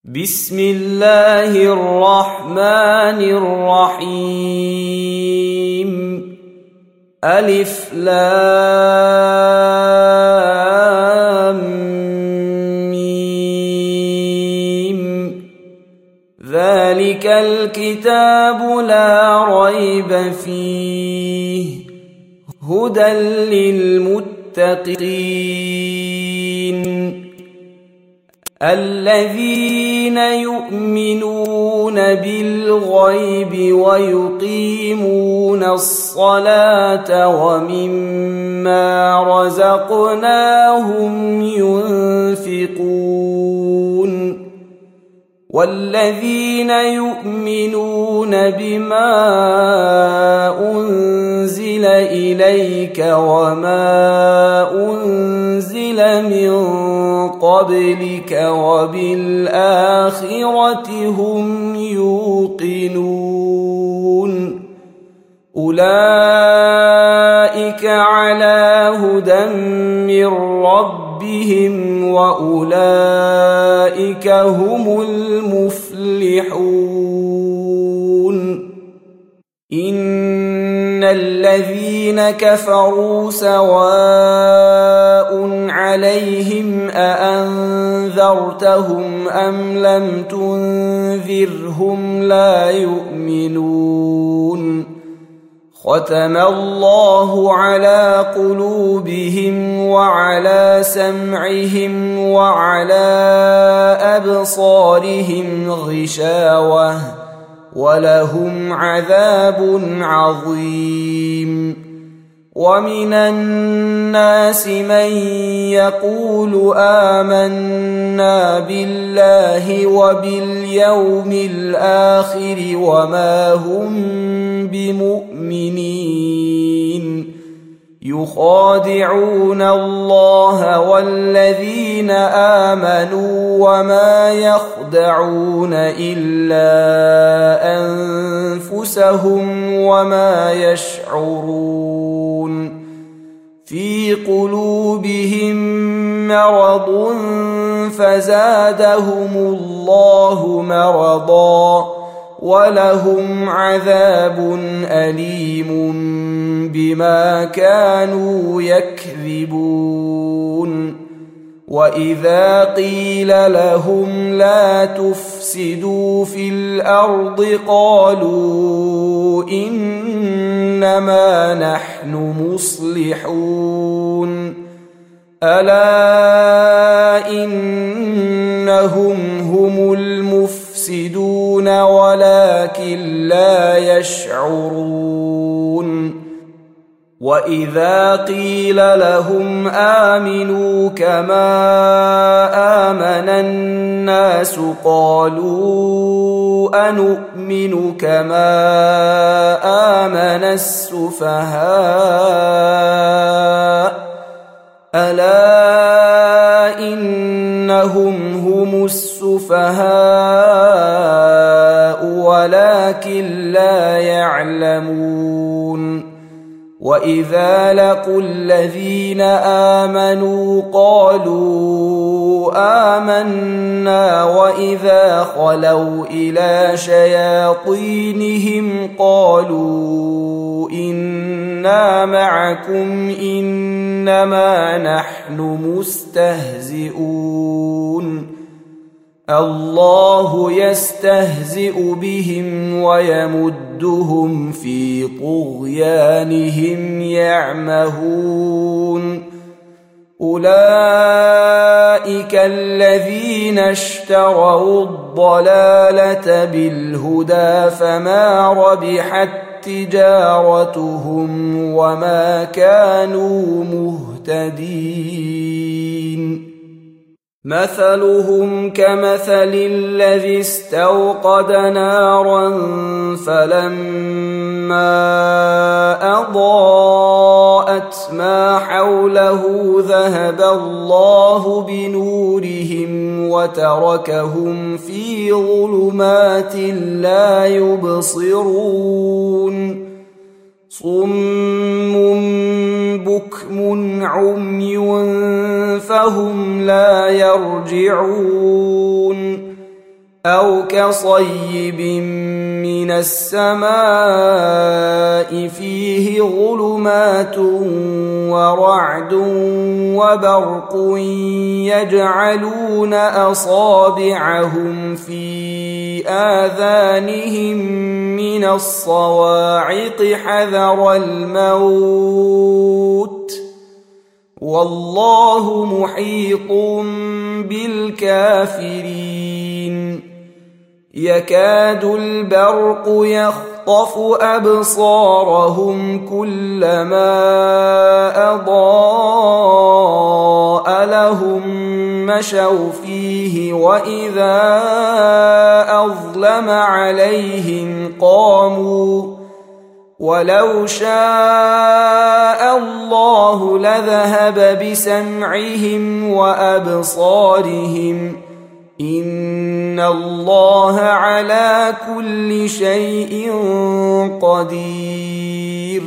بسم الله الرحمن الرحيم. ألف لام ميم. ذلك الكتاب لا ريب فيه هدى للمتقين الذين يؤمنون بالغيب ويقيمون الصلاة ومما رزقناهم ينفقون والذين يؤمنون بما أنزل إليك وما أنزل من قبلك وبالآخرة هم يوقنون أولئك على هدى من ربهم وأولئك هم المفلحون. إن الذين كفروا سواء عليهم أأنذرتهم أم لم تنذرهم لا يؤمنون. ختم الله على قلوبهم وعلى سمعهم وعلى أبصارهم غشاوة ولهم عذاب عظيم. ومن الناس من يقول آمنا بالله وباليوم الآخر وما هم بمؤمنين يخادعون الله والذين آمنوا وما يخدعون إلا أنفسهم وما يشعرون. في قلوبهم مرض فزادهم الله مرضا ولهم عذاب أليم بما كانوا يكذبون. وإذا قيل لهم لا تفسدوا في الأرض قالوا إنما نحن مصلحون ألا إنهم هم المفسدون ولكن لا يشعرون. وإذا قيل لهم آمنوا كما آمن الناس قالوا أنؤمن كما آمن السفهاء ألا إنهم هم السفهاء ولكن لا يعلمون. وإذا لقوا الذين آمنوا قالوا آمنا وإذا خلوا إلى شياطينهم قالوا إنا معكم إنما نحن مستهزئون. الله يستهزئ بهم ويمدهم في طغيانهم يعمهون. أولئك الذين اشتروا الضلالة بالهدى فما ربحت تجارتهم وما كانوا مهتدين. مثلهم كمثل الذي استوقد نارا فلما أضاءت ما حوله ذهب الله بنورهم وتركهم في ظلمات لا يبصرون. صم بكم عمي فهم لا يرجعون أو كصيب من السماء فيه ظلمات ورعد وبرق يجعلون أصابعهم في آذانهم من الصواعق حذر الموت والله محيط بالكافرين يكاد البرق يخطف أبصارهم كلما أضاء لهم مشوا فيه وإذا أظلم عليهم قاموا ولو شاء الله لذهب بسمعهم وأبصارهم إن الله على كل شيء قدير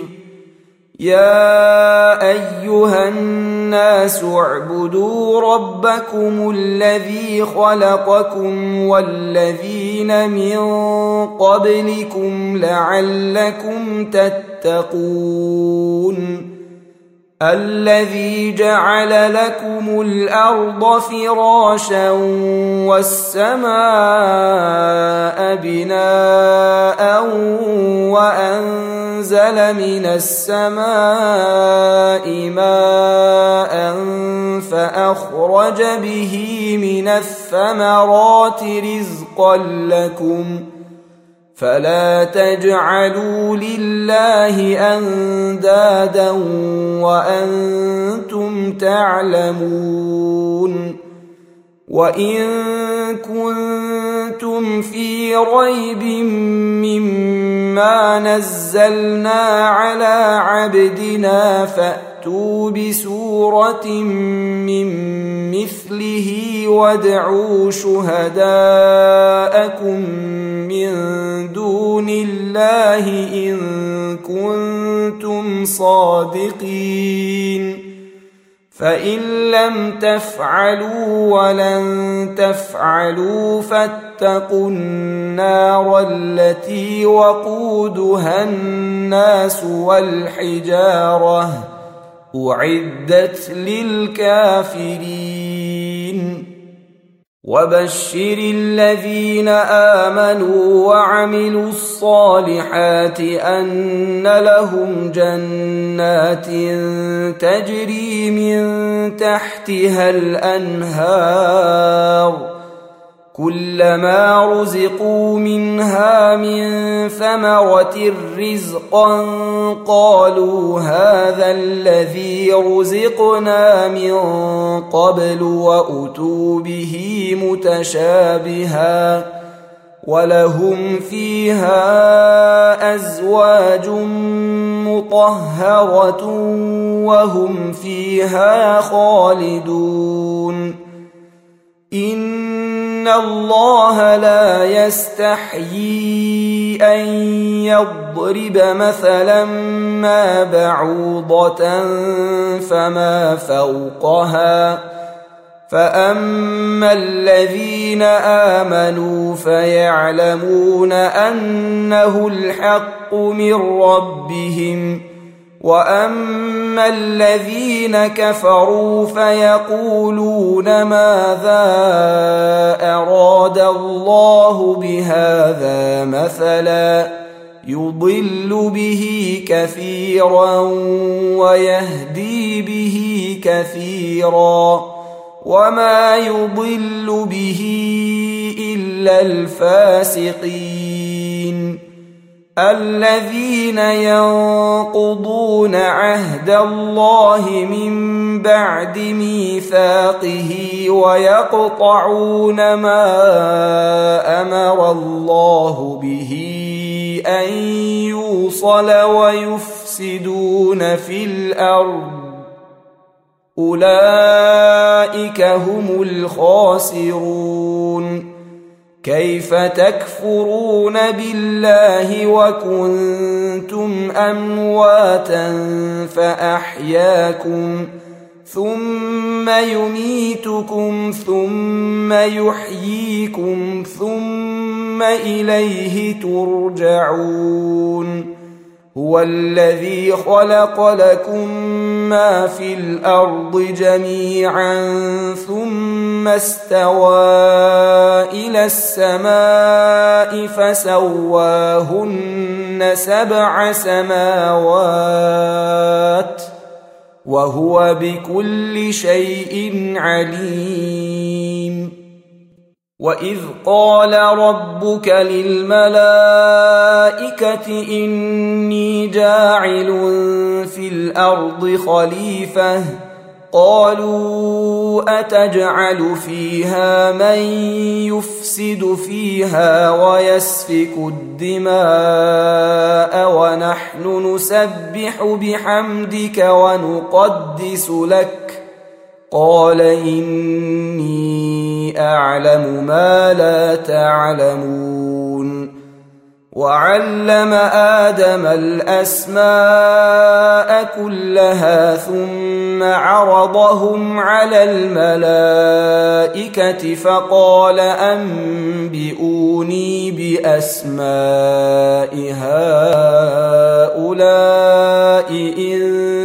يا أيها الناس اعبدوا ربكم الذي خلقكم والذين من قبلكم لعلكم تتقون الذي جعل لكم الأرض فراشا والسماء بناء وأنزل من السماء ماء فأخرج به من الثمرات رزقا لكم فلا تجعلوا لله أندادا وأنتم تعلمون وإن كنتم في ريب مما نزلنا على عبدنا فأتوا بسورة من مثله وادعوا شهداءكم من دون الله إن كنتم صادقين فإن لم تفعلوا ولن تفعلوا فاتقوا النار التي وقودها الناس والحجارة أعدت للكافرين وبشر الذين آمنوا وعملوا الصالحات أن لهم جنات تجري من تحتها الأنهار كلما رزقوا منها من ثمرة رزقا قالوا هذا الذي رزقنا من قبل وأتوا به متشابها ولهم فيها أزواج مطهرة وهم فيها خالدون إن الله لا يستحيي أن يضرب مثلا ما بعوضة فما فوقها فأما الذين آمنوا فيعلمون أنه الحق من ربهم وأما الذين كفروا فيقولون ماذا أراد الله بهذا مثلا يضل به كثيرا ويهدي به كثيرا وما يضل به إلا الفاسقين الذين ينقضون عهد الله من بعد ميثاقه ويقطعون ما أمر الله به أن يوصل ويفسدون في الأرض أولئك هم الخاسرون كيف تكفرون بالله وكنتم أمواتا فأحياكم ثم يميتكم ثم يحييكم ثم إليه ترجعون هو الذي خلق لكم ما في الأرض جميعا ثم استوى إلى السماء فسواهن 7 سماوات وهو بكل شيء عليم وإذ قال ربك للملائكة إني جاعل في الأرض خليفة قالوا أتجعل فيها من يفسد فيها ويسفك الدماء ونحن نسبح بحمدك ونقدس لك قال إني أعلم ما لا تعلمون وعلم آدم الأسماء كلها ثم عرضهم على الملائكة فقال أنبئوني بأسماء هؤلاء إن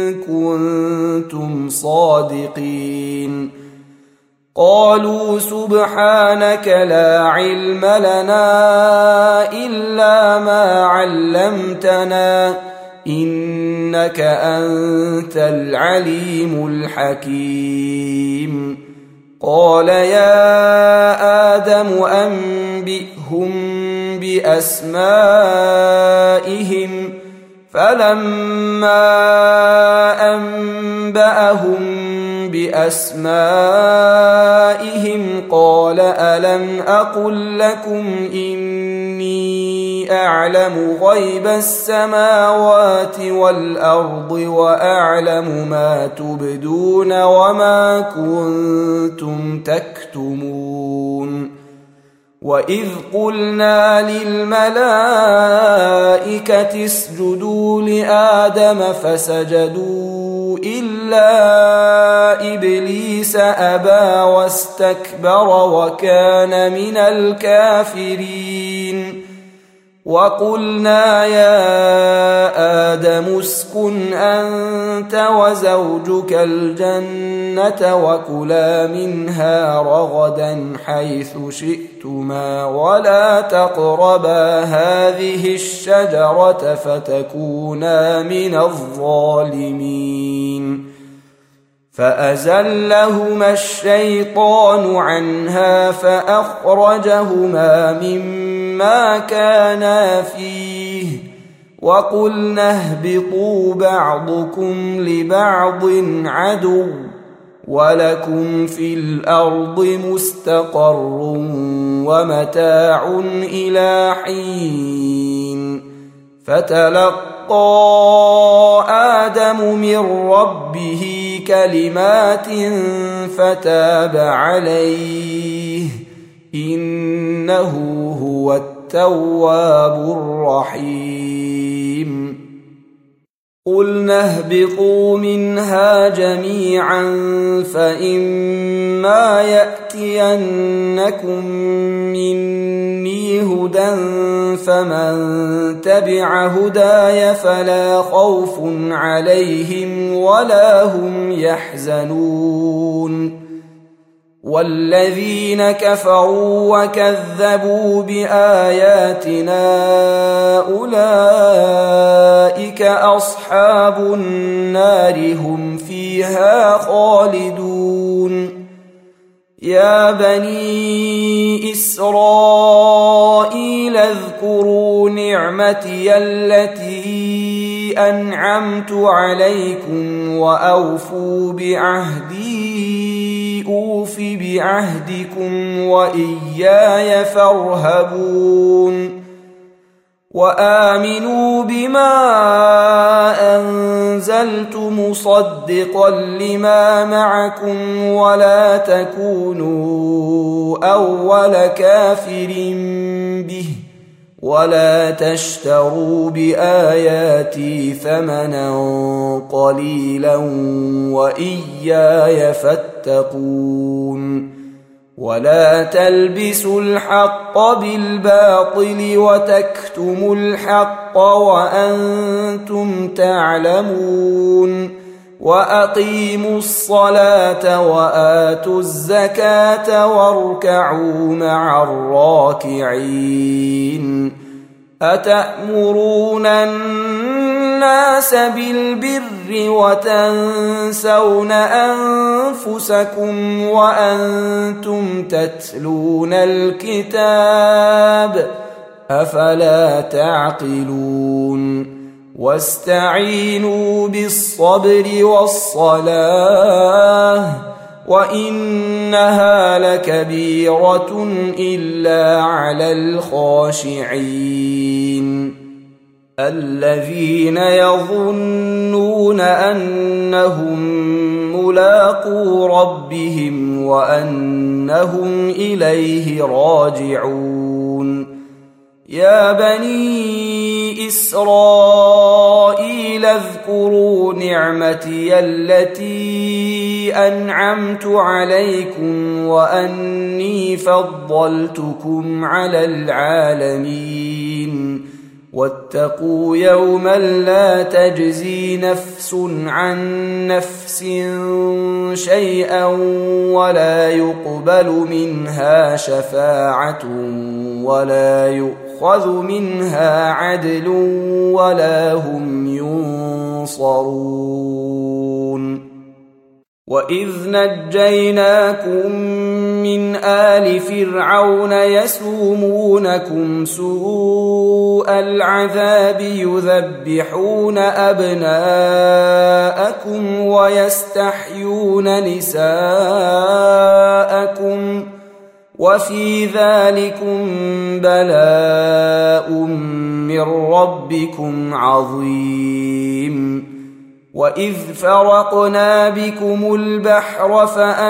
كنتم صادقين قالوا سبحانك لا علم لنا إلا ما علمتنا إنك أنت العليم الحكيم قال يا آدم أنبئهم بأسمائهم فلما أنبأهم بأسمائهم قال ألم أقل لكم إني أعلم غيب السماوات والأرض وأعلم ما تبدون وما كنتم تكتمون وإذ قلنا للملائكة اسجدوا لآدم فسجدوا إلا إبليس أبى واستكبر وكان من الكافرين وقلنا يا آدم اسكن أنت وزوجك الجنة وكلا منها رغدا حيث شئتما ولا تقربا هذه الشجرة فتكونا من الظالمين فأزلهما الشيطان عنها فأخرجهما مما كانا فيه وقلنا اهبطوا بعضكم لبعض عدو ولكم في الأرض مستقر ومتاع إلى حين فتلقى آدم من ربه كلمات فتاب عليه إنه هو التواب الرحيم قلنا اهبطوا منها جميعا فإما يأتينكم مني هدى فمن تبع هداي فلا خوف عليهم ولا هم يحزنون والذين كفروا وكذبوا بآياتنا أولئك أصحاب النار هم فيها خالدون يا بني إسرائيل اذكروا نعمتي التي أنعمت عليكم وأوفوا بعهدي أوف بعهدكم وإياي فارهبون وآمنوا بما أنزلت مصدقا لما معكم ولا تكونوا أول كافر به ولا تشتروا بآياتي ثمنا قليلا وإياي فاتقون ولا تلبسوا الحق بالباطل وتكتموا الحق وأنتم تعلمون وأقيموا الصلاة وآتوا الزكاة واركعوا مع الراكعين أتأمرون الناس بالبر وتنسون أنفسكم وأنتم تتلون الكتاب أفلا تعقلون واستعينوا بالصبر والصلاة وإنها لكبيرة إلا على الخاشعين الذين يظنون أنهم ملاقو ربهم وأنهم إليه راجعون يا بني إسرائيل اذكروا نعمتي التي أنعمت عليكم وأني فضلتكم على العالمين واتقوا يوما لا تجزي نفس عن نفس شيئا ولا يقبل منها شفاعة ولا يؤخذ منها عدل ولا هم ينصرون وإذ نجيناكم من آل فرعون يسومونكم سوء العذاب يذبحون أبناءكم ويستحيون نساءكم وفي ذلكم بلاء من ربكم عظيم وإذ فرقنا بكم البحر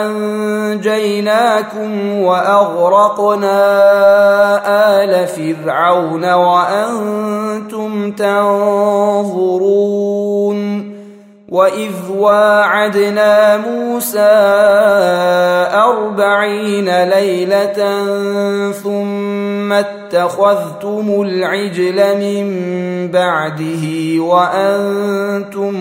فأنجيناكم وأغرقنا آل فرعون وأنتم تنظرون وإذ واعدنا موسى 40 ليلة ثم اتخذتم العجل من بعده وأنتم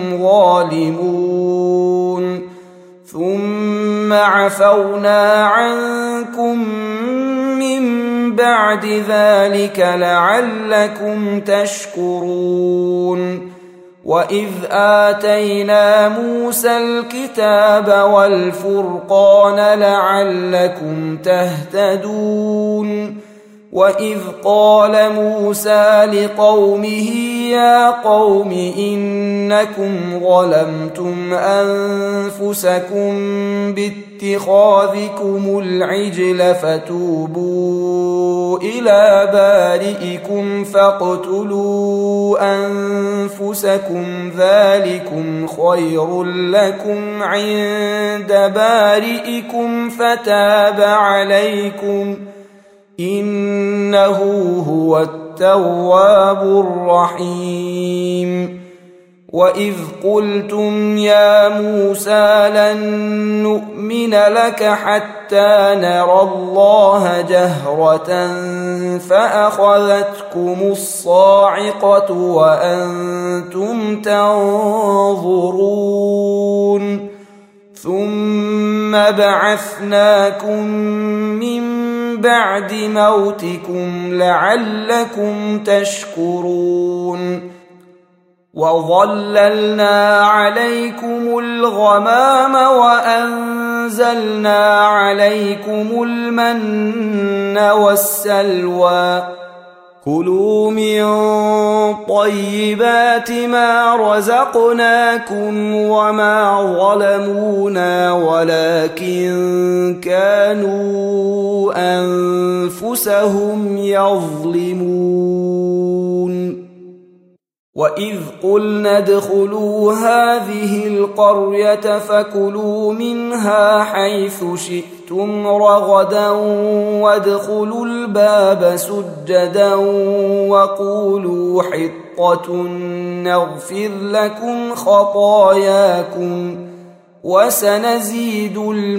ظالمون ثم عفونا عنكم من بعد ذلك لعلكم تشكرون وإذ آتينا موسى الكتاب والفرقان لعلكم تهتدون وإذ قال موسى لقومه يا قوم إنكم ظلمتم أنفسكم باتخاذكم العجل فتوبوا إلى بارئكم فاقتلوا أنفسكم ذلكم خير لكم عند بارئكم فتاب عليكم إنه هو التواب الرحيم وإذ قلتم يا موسى لن نؤمن لك حتى نرى الله جهرة فأخذتكم الصاعقة وأنتم تنظرون ثم بعثناكم من بعد موتكم لعلكم تشكرون وظللنا عليكم الغمام وأنزلنا عليكم المن والسلوى كلوا من طيبات ما رزقناكم وما ظلمونا ولكن كانوا أنفسهم يظلمون وإذ قلنا ادخلوا هذه القرية فكلوا منها حيث شئتم رغدا وادخلوا الباب سجدا وقولوا حطة نغفر لكم خطاياكم وسنزيد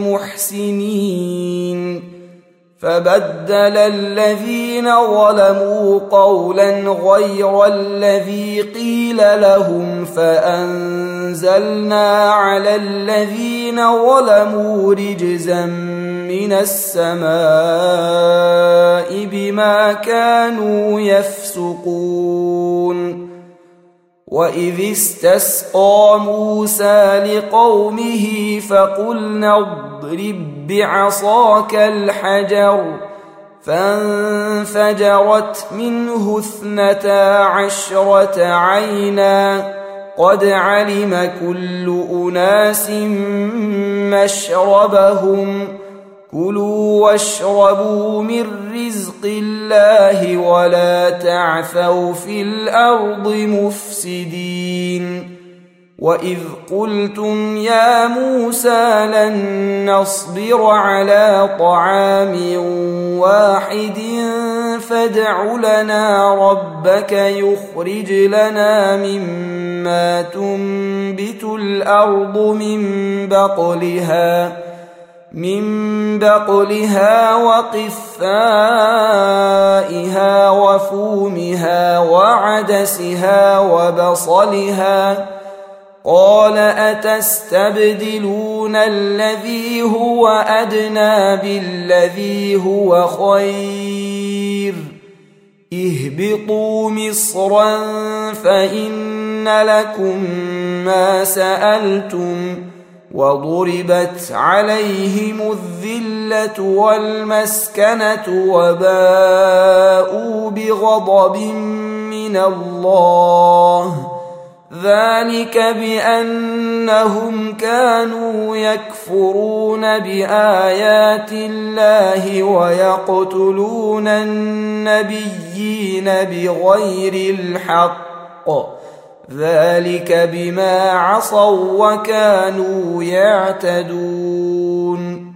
المحسنين. فبدل الذين ظلموا قولا غير الذي قيل لهم فأنزلنا على الذين ظلموا رجزا من السماء بما كانوا يفسقون. وإذ استسقى موسى لقومه فقلنا اضرب بعصاك الحجر فانفجرت منه 12 عينا قد علم كل أناس مشربهم كلوا واشربوا من رزق الله ولا تعثوا في الأرض مفسدين. وإذ قلتم يا موسى لن نصبر على طعام واحد فادع لنا ربك يخرج لنا مما تنبت الأرض من بقلها وقثائها وفومها وعدسها وبصلها قال أتستبدلون الذي هو أدنى بالذي هو خير اهبطوا مصرا فإن لكم ما سألتم وضربت عليهم الذلة والمسكنة وباءوا بغضب من الله ذلك بأنهم كانوا يكفرون بآيات الله ويقتلون النبيين بغير الحق ذلك بما عصوا وكانوا يعتدون.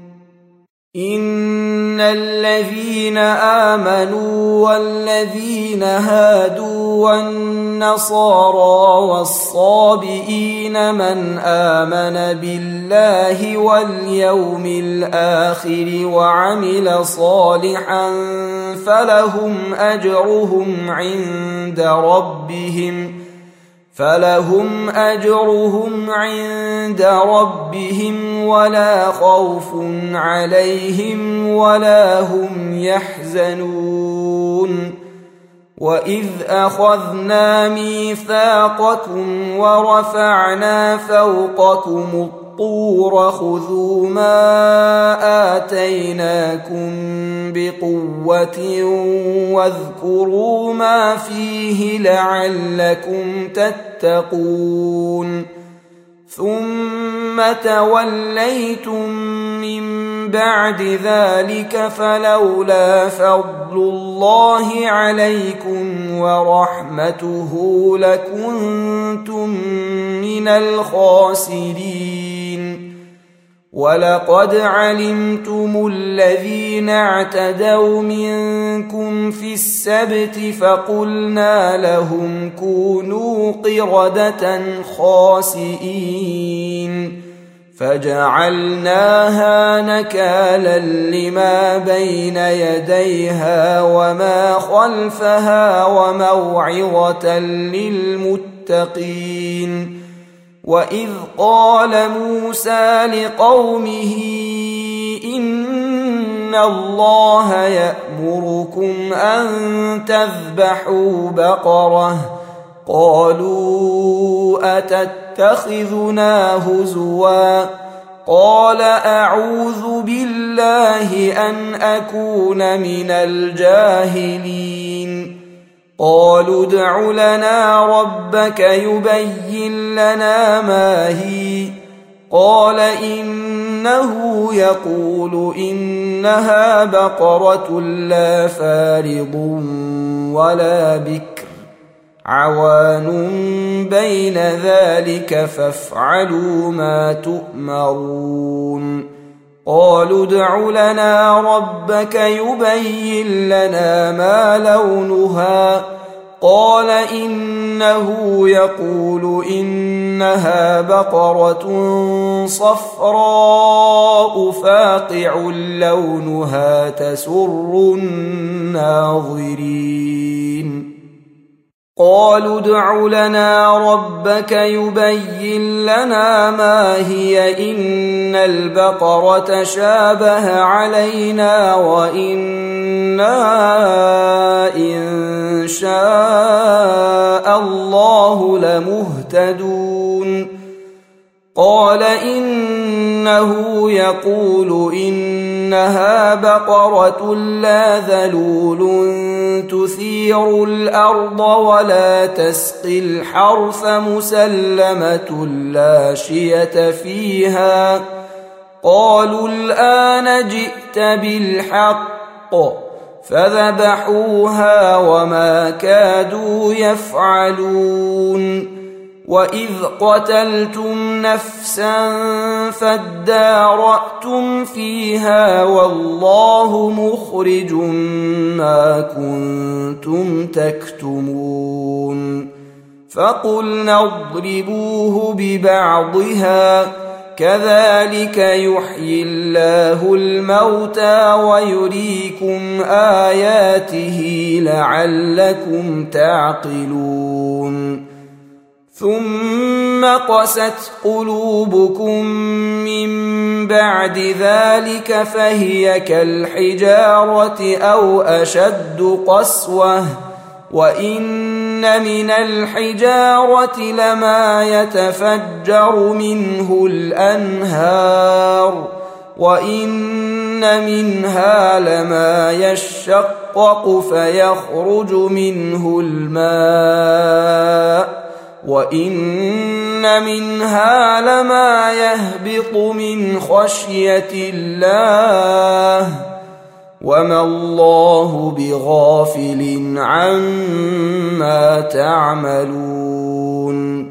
إن الذين آمنوا والذين هادوا والنصارى والصابئين من آمن بالله واليوم الآخر وعمل صالحا فلهم أجرهم عند ربهم ولا خوف عليهم ولا هم يحزنون. وإذ أخذنا ميثاقكم ورفعنا فوقكم الطور خذوا ما آتيناكم بقوة واذكروا ما فيه لعلكم تتقون. ثم توليتم من بعد ذلك فلولا فضل الله عليكم ورحمته لكنتم من الخاسرين. ولقد علمتم الذين اعتدوا منكم في السبت فقلنا لهم كونوا قردة خاسئين فجعلناها نكالا لما بين يديها وما خلفها وموعظة للمتقين. وإذ قال موسى لقومه إن الله يأمركم أن تذبحوا بقرة قالوا أتتخذنا هزوا قال أعوذ بالله أن أكون من الجاهلين. قالوا ادع لنا ربك يبين لنا ما هي قال إنه يقول إنها بقرة لا فارض ولا بكر عوان بين ذلك فافعلوا ما تؤمرون قالوا ادع لنا ربك يبين لنا ما لونها قال إنه يقول إنها بقرة صفراء فاقع لونها تسر الناظرين قالوا ادع لنا ربك يبين لنا ما هي إن البقرة شابه علينا وإنا إن شاء الله لمهتدون قال إنه يقول إنها بقرة لا ذلول تثير الأرض ولا تسقي الحرث مسلمة لا شية فيها قالوا الآن جئت بالحق فذبحوها وما كادوا يفعلون وإذ قتلتم نفسا فادارأتم فيها والله مخرج ما كنتم تكتمون فقلنا اضربوه ببعضها كذلك يحيي الله الموتى ويريكم آياته لعلكم تعقلون ثم قست قلوبكم من بعد ذلك فهي كالحجارة أو أشد قسوة وإن من الحجارة لما يتفجر منه الأنهار وإن منها لما يشقق فيخرج منه الماء وإن منها لما يهبط من خشية الله وما الله بغافل عما تعملون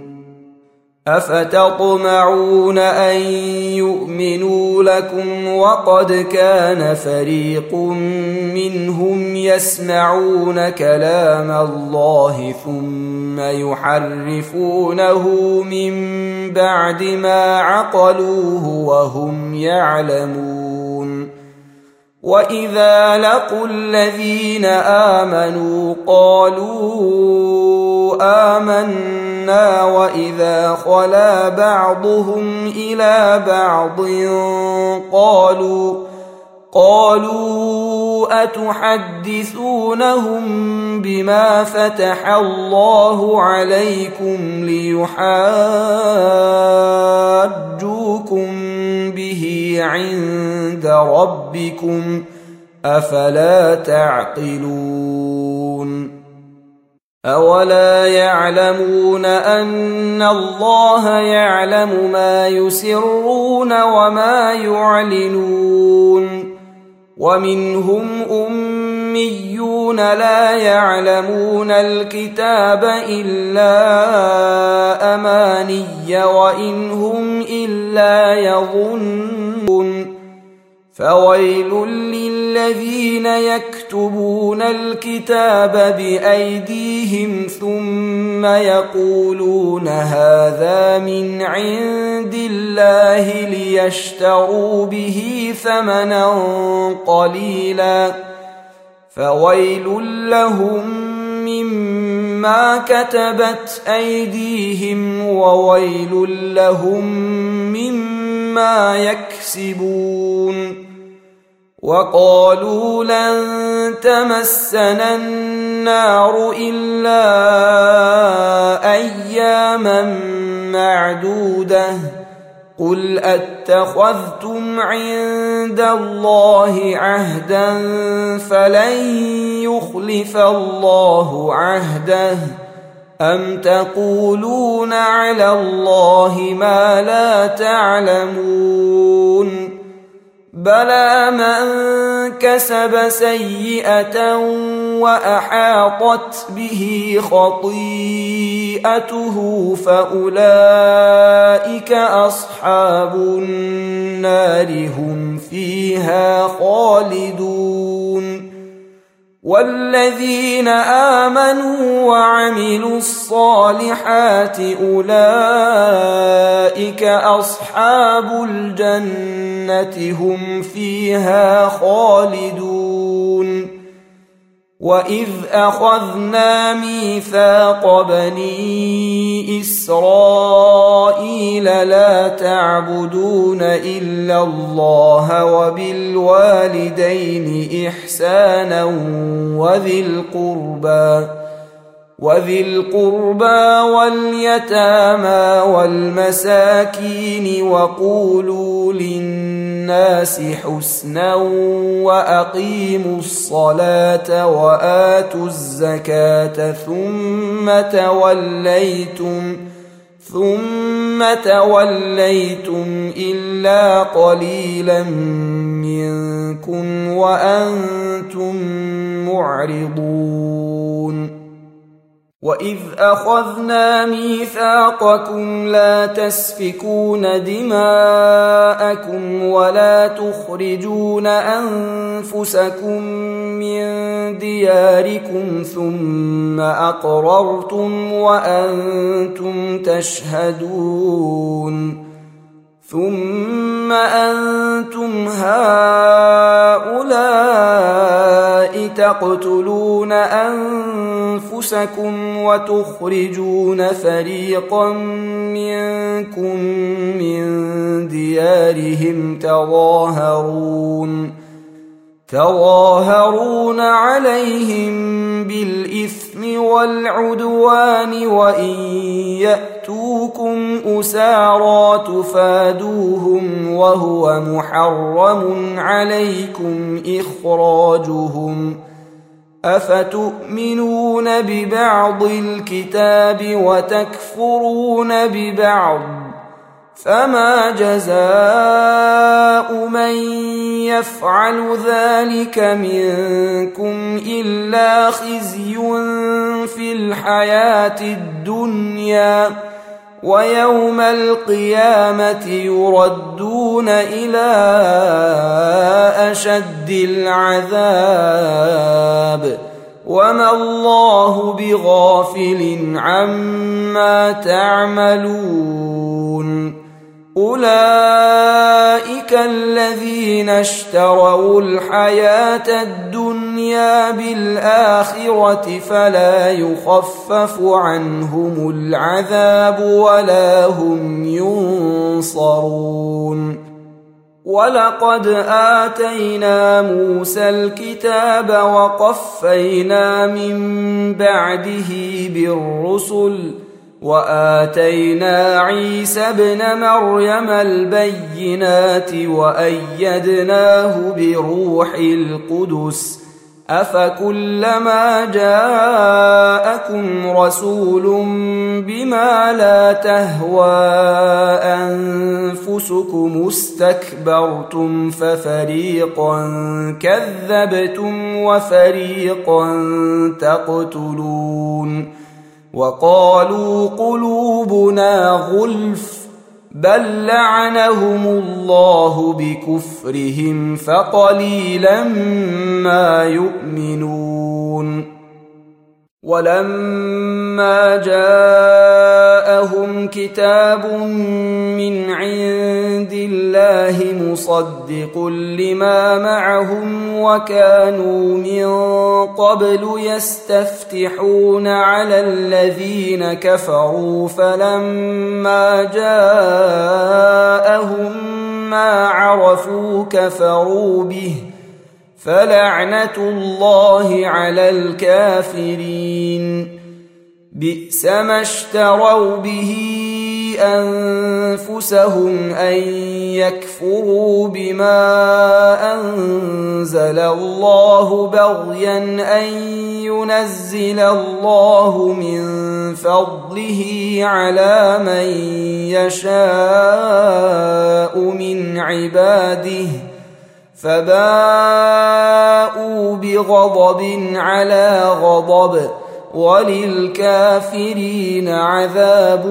أفتطمعون أن يؤمنوا لكم وقد كان فريق منهم يسمعون كلام الله ثم يحرفونه من بعد ما عقلوه وهم يعلمون وإذا لقوا الذين آمنوا قالوا آمنا وإذا خلا بعضهم إلى بعض قالوا أتحدثونهم بما فتح الله عليكم ليحاجوكم به عند ربكم أفلا تعقلون أولا يعلمون أن الله يعلم ما يسرون وما يعلنون ومنهم أميون لا يعلمون الكتاب إلا أماني وإن هم إلا يظنون فويل للذين يكتبون الكتاب بأيديهم ثم يقولون هذا من عند الله ليشتروا به ثمنا قليلا فويل لهم مما كتبت أيديهم وويل لهم مما يكسبون وقالوا لن تمسنا النار إلا أياما معدودة قل أتخذتم عند الله عهدا فلن يخلف الله عهده أم تقولون على الله ما لا تعلمون بلى من كسب سيئة وأحاطت به خطيئته فأولئك أصحاب النار هم فيها خالدون والذين آمنوا وعملوا الصالحات أولئك أصحاب الجنة هم فيها خالدون وإذ أخذنا ميثاق بني إسرائيل لا تعبدون إلا الله وبالوالدين إحسانا وذي القربى واليتامى والمساكين وقولوا للناس حسنا وأقيموا الصلاة وآتوا الزكاة ثم توليتم إلا قليلا منكم وأنتم معرضون وإذ أخذنا ميثاقكم لا تسفكون دماءكم ولا تخرجون أنفسكم من دياركم ثم أقررتم وأنتم تشهدون ثم أنتم هؤلاء تقتلون أنفسكم وتخرجون فريقا منكم من ديارهم تظاهرون عليهم بالإثم والعدوان وإن يأتوكم أسارى تفادوهم وهو محرم عليكم إخراجهم أفتؤمنون ببعض الكتاب وتكفرون ببعض فما جزاء من يفعل ذلك منكم إلا خزي في الحياة الدنيا ويوم القيامة يردون إلى أشد العذاب وما الله بغافل عما تعملون أولئك الذين اشتروا الحياة الدنيا بالآخرة فلا يخفف عنهم العذاب ولا هم ينصرون ولقد آتينا موسى الكتاب وقفينا من بعده بالرسل وآتينا عيسى ابن مريم البينات وأيدناه بروح القدس أفكلما جاءكم رسول بما لا تهوى أنفسكم استكبرتم ففريقا كذبتم وفريقا تقتلون وقالوا قلوبنا غلف بل لعنهم الله بكفرهم فقليلا ما يؤمنون ولما جاءهم كتاب من عند الله مصدق لما معهم وكانوا من قبل يستفتحون على الذين كفروا فلما جاءهم ما عرفوا كفروا به فلعنة الله على الكافرين بئس ما اشتروا به أنفسهم أن يكفروا بما أنزل الله بغيا أن ينزل الله من فضله على من يشاء من عباده فباءوا بغضب على غضب وللكافرين عذاب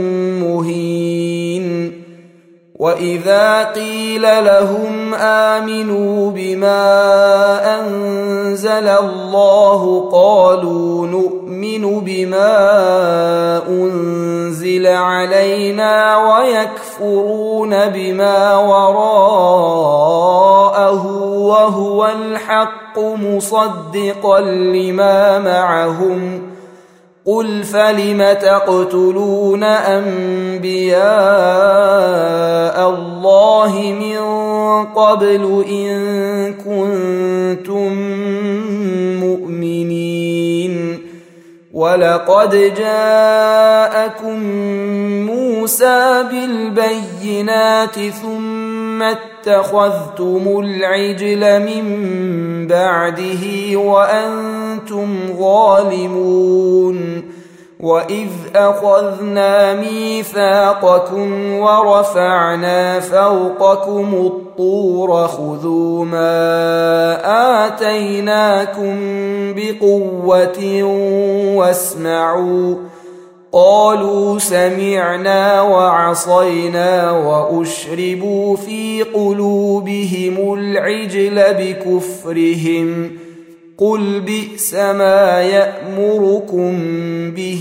مهين. وإذا قيل لهم آمنوا بما أنزل الله قالوا نؤمن بما أنزل علينا ويكفرون بما وراءه وهو الحق مصدقا لما معهم قل فلم تقتلون أنبياء الله من قبل إن كنتم مؤمنين ولقد جاءكم موسى بالبينات ثم اتخذتم العجل من بعده وأنتم ظالمون. وإذ أخذنا ميثاقكم ورفعنا فوقكم الطور خذوا ما آتيناكم بقوة واسمعوا قالوا سمعنا وعصينا وأشربوا في قلوبهم العجل بكفرهم قل بئس ما يأمركم به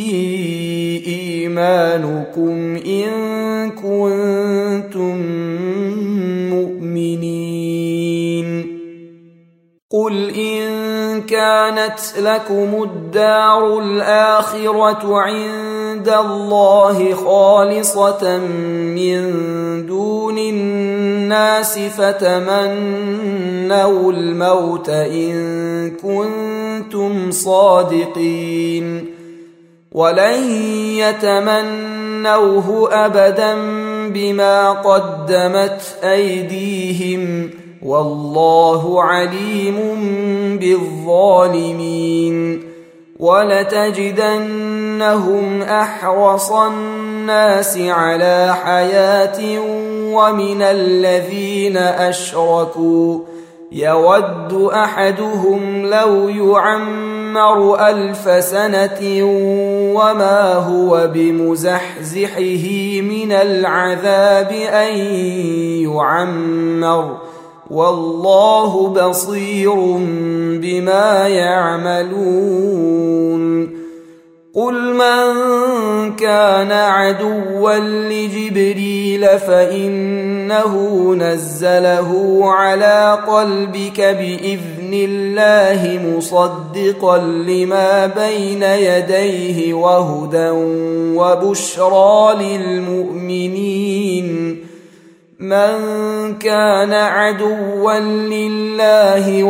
إيمانكم إن كنتم مؤمنين. قل إن كانت لكم الدار الآخرة عند الله خالصة من دون الناس فتمنوا الموت إن كنتم صادقين ولن يتمنوه أبدا بما قدمت أيديهم والله عليم بالظالمين. ولتجدنهم أحرص الناس على حياة ومن الذين أشركوا يود أحدهم لو يعمر 1000 سنة وما هو بمزحزحه من العذاب أن يعمر والله بصير بما يعملون. قل من كان عدوا لجبريل فإنه نزله على قلبك بإذن الله مصدقا لما بين يديه وهدى وبشرى للمؤمنين. من كان عدوا لله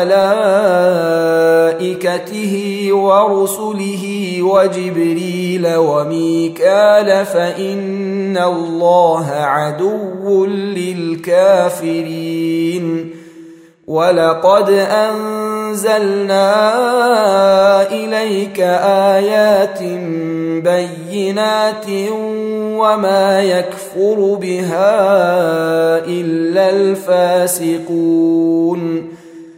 وملائكته ورسله وجبريل وميكال فإن الله عدو للكافرين. ولقد أنزلنا إليك آيات بينات وما يكفر بها إلا الفاسقون.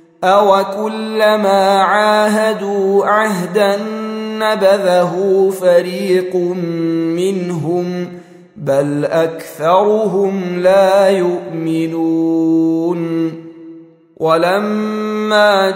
أوكلما عاهدوا عهدا نبذه فريق منهم بل أكثرهم لا يؤمنون. ولما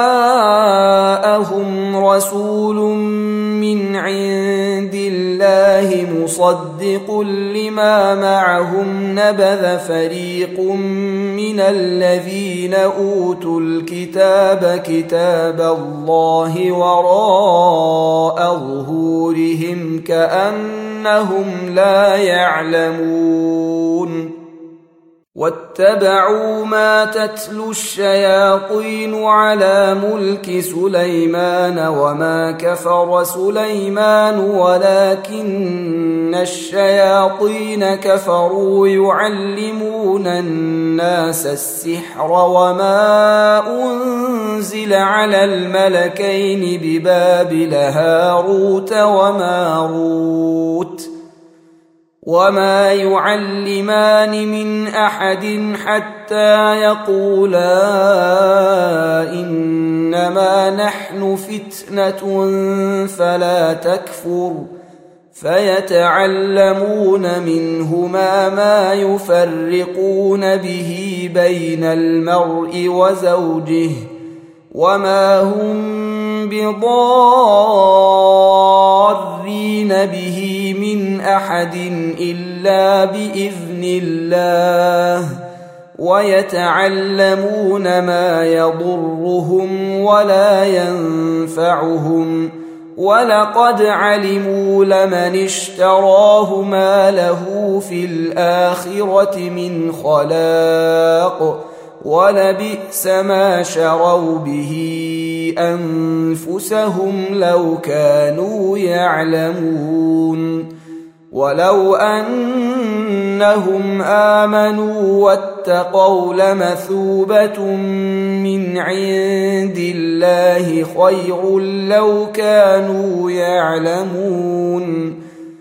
جاءهم رسول من عند الله مصدق لما معهم نبذ فريق من الذين أوتوا الكتاب كتاب الله وراء ظهورهم كأنهم لا يعلمون. واتبعوا ما تتلو الشياطين على ملك سليمان وما كفر سليمان ولكن الشياطين كفروا يعلمون الناس السحر وما أنزل على الملكين ببابل هاروت وماروت وما يعلمان من أحد حتى يقولا إنما نحن فتنة فلا تكفر فيتعلمون منهما ما يفرقون به بين المرء وزوجه وما هم بضارين به من أحد إلا بإذن الله ويتعلمون ما يضرهم ولا ينفعهم ولقد علموا لمن اشتراه ما له في الآخرة من خلاق ولبئس ما شروا به أنفسهم لو كانوا يعلمون ولو أنهم آمنوا واتقوا لمثوبة من عند الله خير لو كانوا يعلمون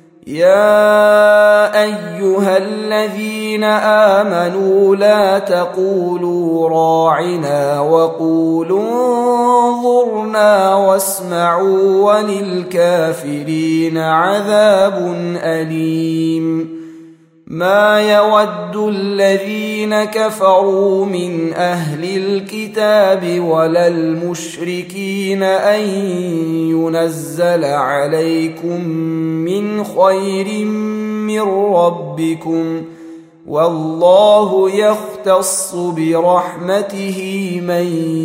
يا أيها الذين آمنوا لا تقولوا راعنا وقولوا انظرنا واسمعوا وللكافرين عذاب أليم ما يود الذين كفروا من أهل الكتاب ولا المشركين أن ينزل عليكم من خير من ربكم والله يختص برحمته من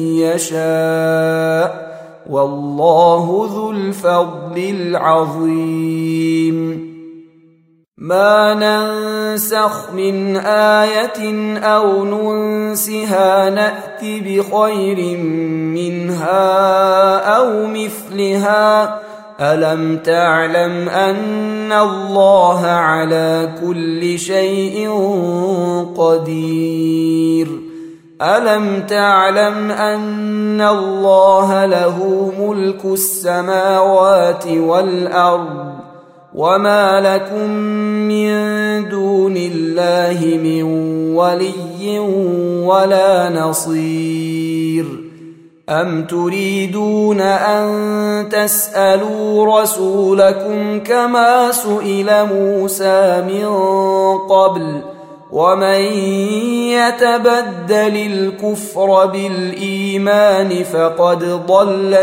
يشاء والله ذو الفضل العظيم ما ننسخ من آية أو ننسها نأت بخير منها أو مثلها ألم تعلم أن الله على كل شيء قدير ألم تعلم أن الله له ملك السماوات والأرض وما لكم من دون الله من ولي ولا نصير أم تريدون أن تسألوا رسولكم كما سئل موسى من قبل ومن يتبدل الكفر بالإيمان فقد ضل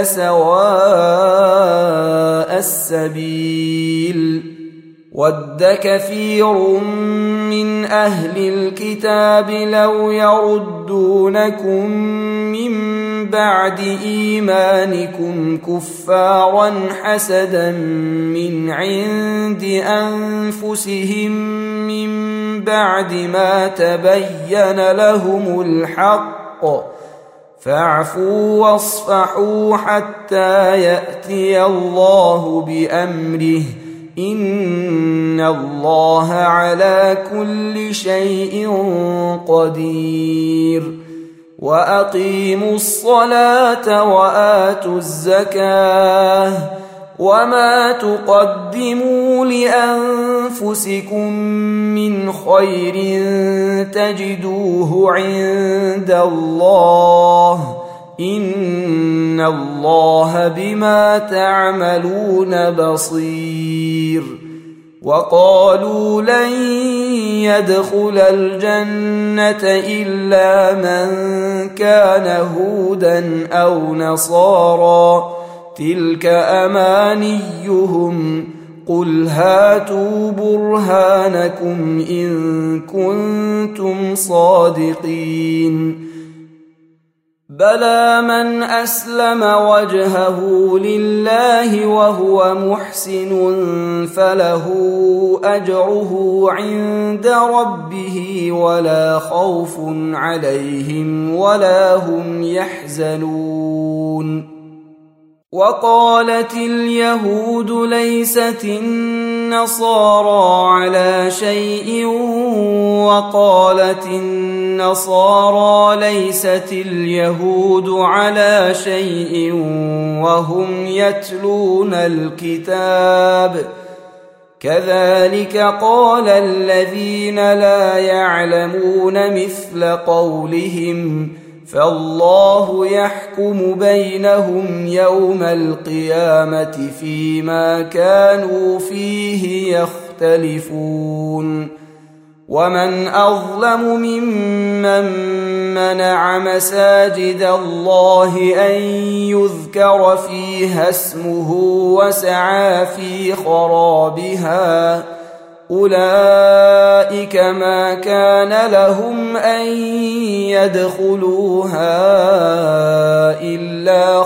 سواء السبيل ود كثير من أهل الكتاب لو يردونكم من بعد إيمانكم كفارا حسدا من عند أنفسهم من بعد ما تبين لهم الحق فاعفوا واصفحوا حتى يأتي الله بأمره إن الله على كل شيء قدير وأقيموا الصلاة وآتوا الزكاة وما تقدموا لأنفسكم من خير تجدوه عند الله إن الله بما تعملون بصير وقالوا لن يدخل الجنة إلا من كان هودا أو نصارى تلك أمانيهم قل هاتوا برهانكم إن كنتم صادقين بلى من أسلم وجهه لله وهو محسن فله أجره عند ربه ولا خوف عليهم ولا هم يحزنون وقالت اليهود ليست النصارى على شيء وقالت النصارى ليست اليهود على شيء وهم يتلون الكتاب كذلك قال الذين لا يعلمون مثل قولهم فالله يحكم بينهم يوم القيامة فيما كانوا فيه يختلفون ومن أظلم ممن منع مساجد الله أن يذكر فيها اسمه وسعى في خرابها أولئك ما كان لهم أن يدخلوها إلا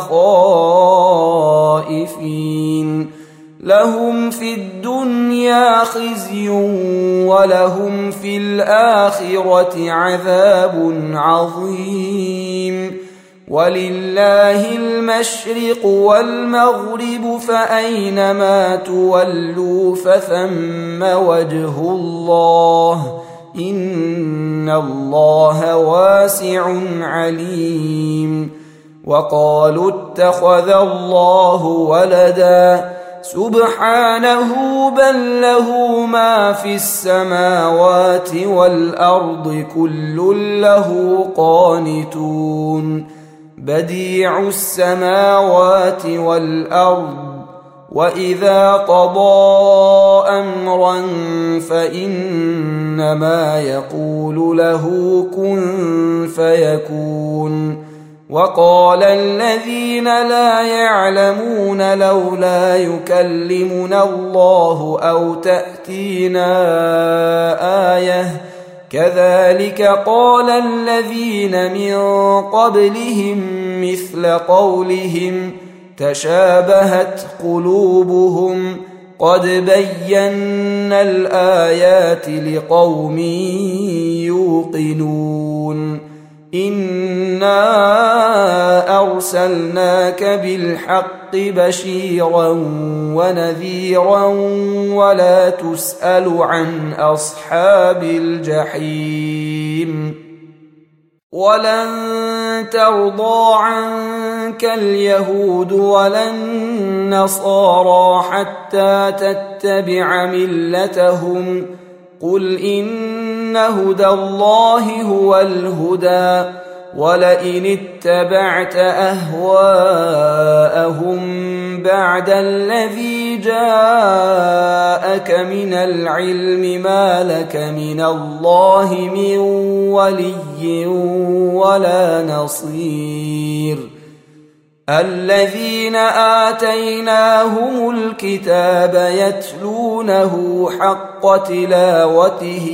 خائفين لهم في الدنيا خزي ولهم في الآخرة عذاب عظيم ولله المشرق والمغرب فأينما تولوا فثم وجه الله إن الله واسع عليم وقالوا اتخذ الله ولدا سبحانه بل له ما في السماوات والأرض كل له قانتون بديع السماوات والأرض وإذا قضى أمرا فإنما يقول له كن فيكون وقال الذين لا يعلمون لولا يكلمنا الله أو تأتينا آية كذلك قال الذين من قبلهم مثل قولهم تشابهت قلوبهم قد بينا الآيات لقوم يوقنون إنا أرسلناك بالحق بشيرا ونذيرا ولا تسأل عن أصحاب الجحيم ولن ترضى عنك اليهود ولا النصارى حتى تتبع ملتهم قل إن هدى الله هو الهدى ولئن اتبعت أهواءهم بعد الذي جاءك من العلم ما لك من الله من ولي ولا نصير الذين آتيناهم الكتاب يتلونه حق تلاوته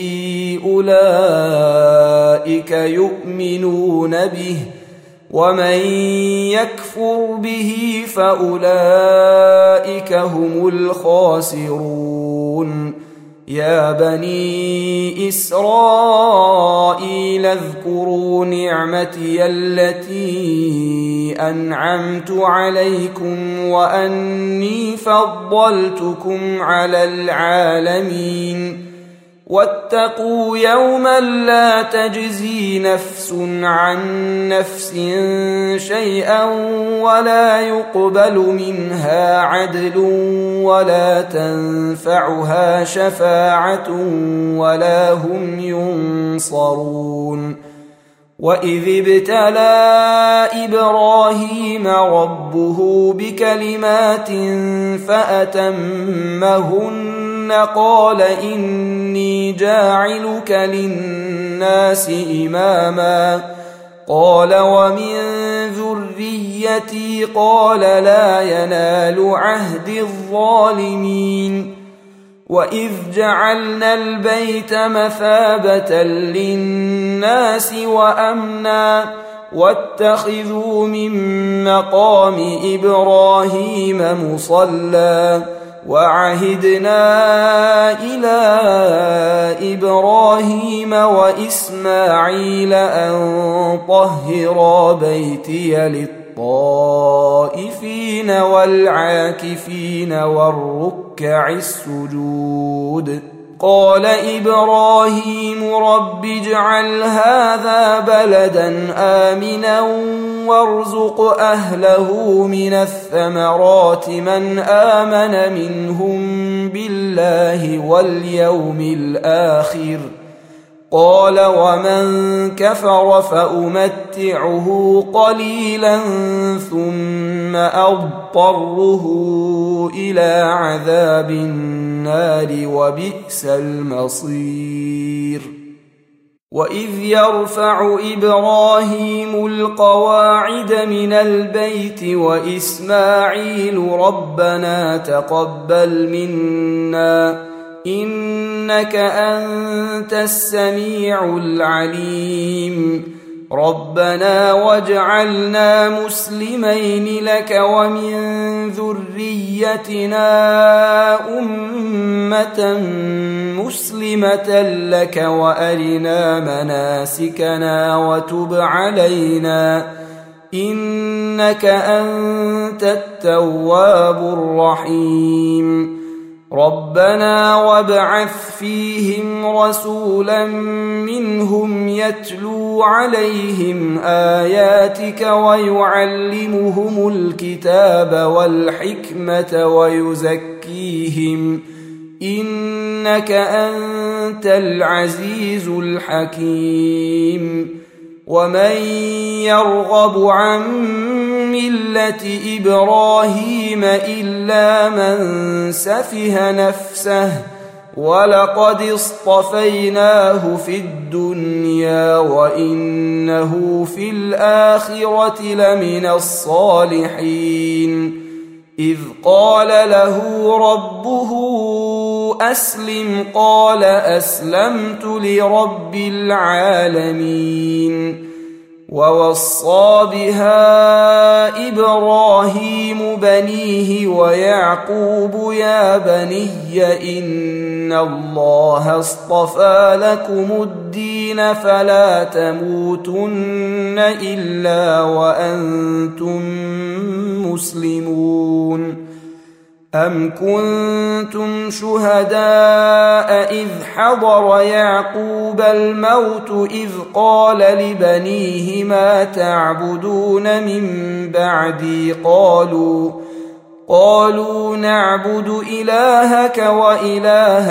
أولئك يؤمنون به ومن يكفر به فأولئك هم الخاسرون يا بني إسرائيل اذكروا نعمتي التي أنعمت عليكم وأني فضلتكم على العالمين واتقوا يوما لا تجزي نفس عن نفس شيئا ولا يقبل منها عدل ولا تنفعها شفاعة ولا هم ينصرون وإذ ابتلى إبراهيم ربه بكلمات فأتمهن قال إني جاعلك للناس إماما قال ومن ذريتي قال لا ينال عهد الظالمين وإذ جعلنا البيت مثابة للناس وأمنا واتخذوا من مقام إبراهيم مصلى وعهدنا إلى إبراهيم وإسماعيل أن طهرا بيتي للطائفين والعاكفين والركع السجود قال إبراهيم رب اجعل هذا بلدا آمنا وارزق أهله من الثمرات من آمن منهم بالله واليوم الآخر قال ومن كفر فأمتعه قليلا ثم أضطره إلى عذاب النار وبئس المصير وإذ يرفع إبراهيم القواعد من البيت وإسماعيل ربنا تقبل منا إنك أنت السميع العليم ربنا واجعلنا مسلمين لك ومن ذريتنا أمة مسلمة لك وأرنا مناسكنا وتب علينا إنك أنت التواب الرحيم ربنا وابعث فيهم رسولا منهم يتلو عليهم آياتك ويعلمهم الكتاب والحكمة ويزكيهم إنك أنت العزيز الحكيم ومن يرغب عن ملة إبراهيم إلا من سفه نفسه ولقد اصطفيناه في الدنيا وإنه في الآخرة لمن الصالحين إذ قال له ربه أسلم قال أسلمت لرب العالمين ووصى بها إبراهيم بنيه ويعقوب يا بني إن الله اصطفى لكم الدين فلا تموتن إلا وأنتم مسلمون أم كنتم شهداء إذ حضر يعقوب الموت إذ قال لبنيه ما تعبدون من بعدي قالوا نعبد إلهك وإله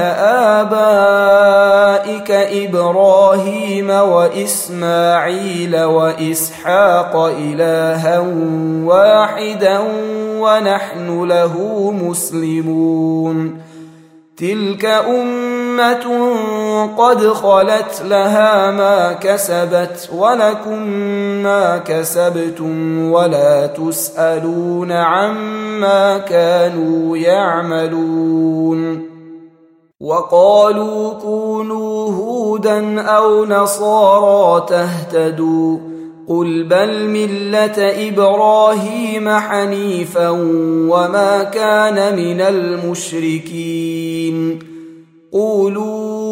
آبائك إبراهيم وإسماعيل وإسحاق إلها واحدا ونحن له مسلمون تلك أمة قد خلت لها ما كسبت ولكم ما كسبتم ولا تسألون عما كانوا يعملون وقالوا كونوا هودا أو نصارى تهتدوا قل بل ملة إبراهيم حنيفا وما كان من المشركين قولوا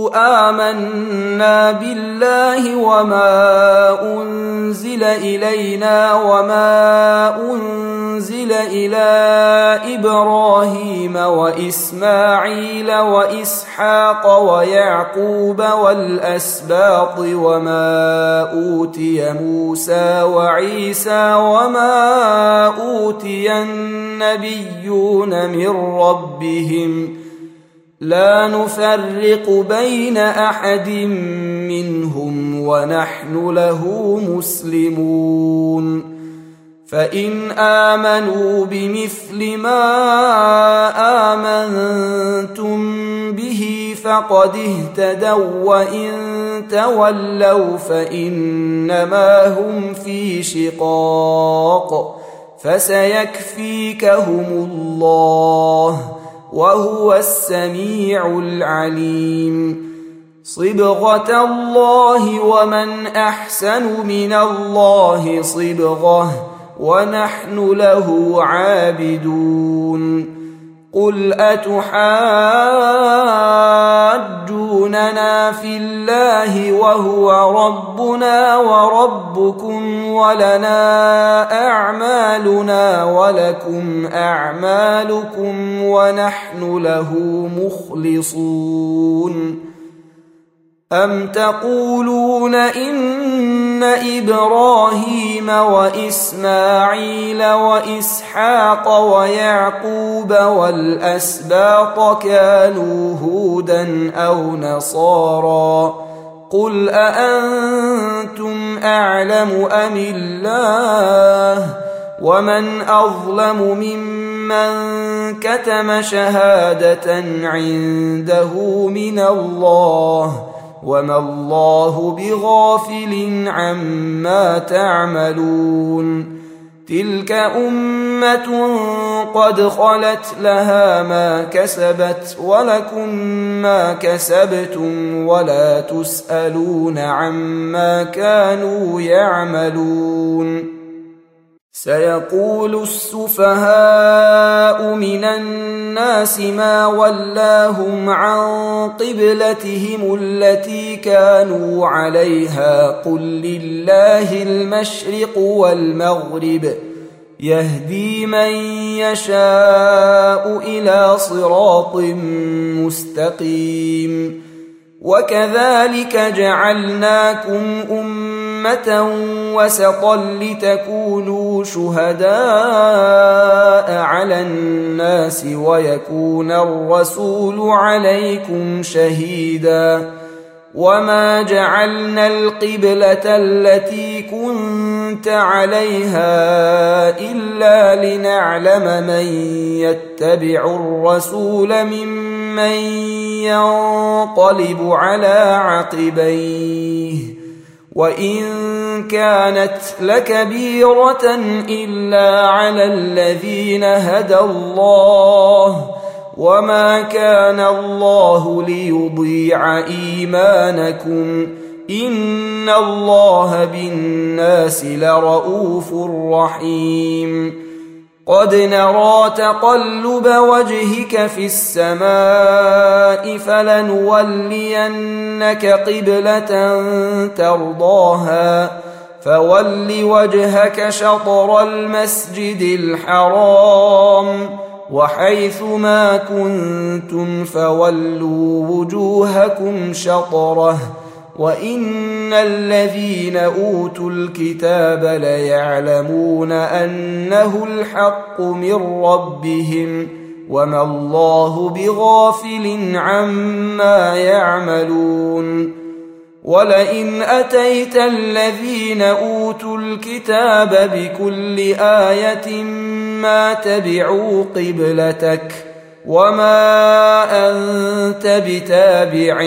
آمنا بالله وما أنزل إلينا وما أنزل إلى إبراهيم وإسماعيل وإسحاق ويعقوب والأسباط وما أوتي موسى وعيسى وما أوتي النبيون من ربهم لا نفرق بين أحد منهم ونحن له مسلمون فإن آمنوا بمثل ما آمنتم به فقد اهتدوا وإن تولوا فإنما هم في شقاق فسيكفيكهم الله وهو السميع العليم صبغة الله ومن أحسن من الله صبغة ونحن له عابدون قل أتحاجوننا في الله وهو ربنا وربكم ولنا أعمالنا ولكم أعمالكم ونحن له مخلصون أم تقولون إن إبراهيم وإسماعيل وإسحاق ويعقوب والأسباط كانوا هودا أو نصارى قل أأنتم أعلم أم الله ومن أظلم ممن كتم شهادة عنده من الله وما الله بغافل عما تعملون تلك أمة قد خلت لها ما كسبت ولكم ما كسبتم ولا تسألون عما كانوا يعملون سيقول السفهاء من الناس ما ولاهم عن قبلتهم التي كانوا عليها قل لله المشرق والمغرب يهدي من يشاء إلى صراط مستقيم وكذلك جعلناكم أمة وسطا لتكونوا شهداء على الناس ويكون الرسول عليكم شهيدا وما جعلنا القبلة التي كنت عليها إلا لنعلم من يتبع الرسول ممن ينقلب على عقبيه وإن كانت لكبيرة إلا على الذين هدى الله وما كان الله ليضيع إيمانكم إن الله بالناس لرؤوف رحيم قد نرى تقلب وجهك في السماء فلنولينك قبلة ترضاها فول وجهك شطر المسجد الحرام وحيث ما كنتم فولوا وجوهكم شطره وإن الذين أوتوا الكتاب ليعلمون أنه الحق من ربهم وما الله بغافل عما يعملون ولئن أتيت الذين أوتوا الكتاب بكل آية ما تبعوا قبلتك وما أنت بتابع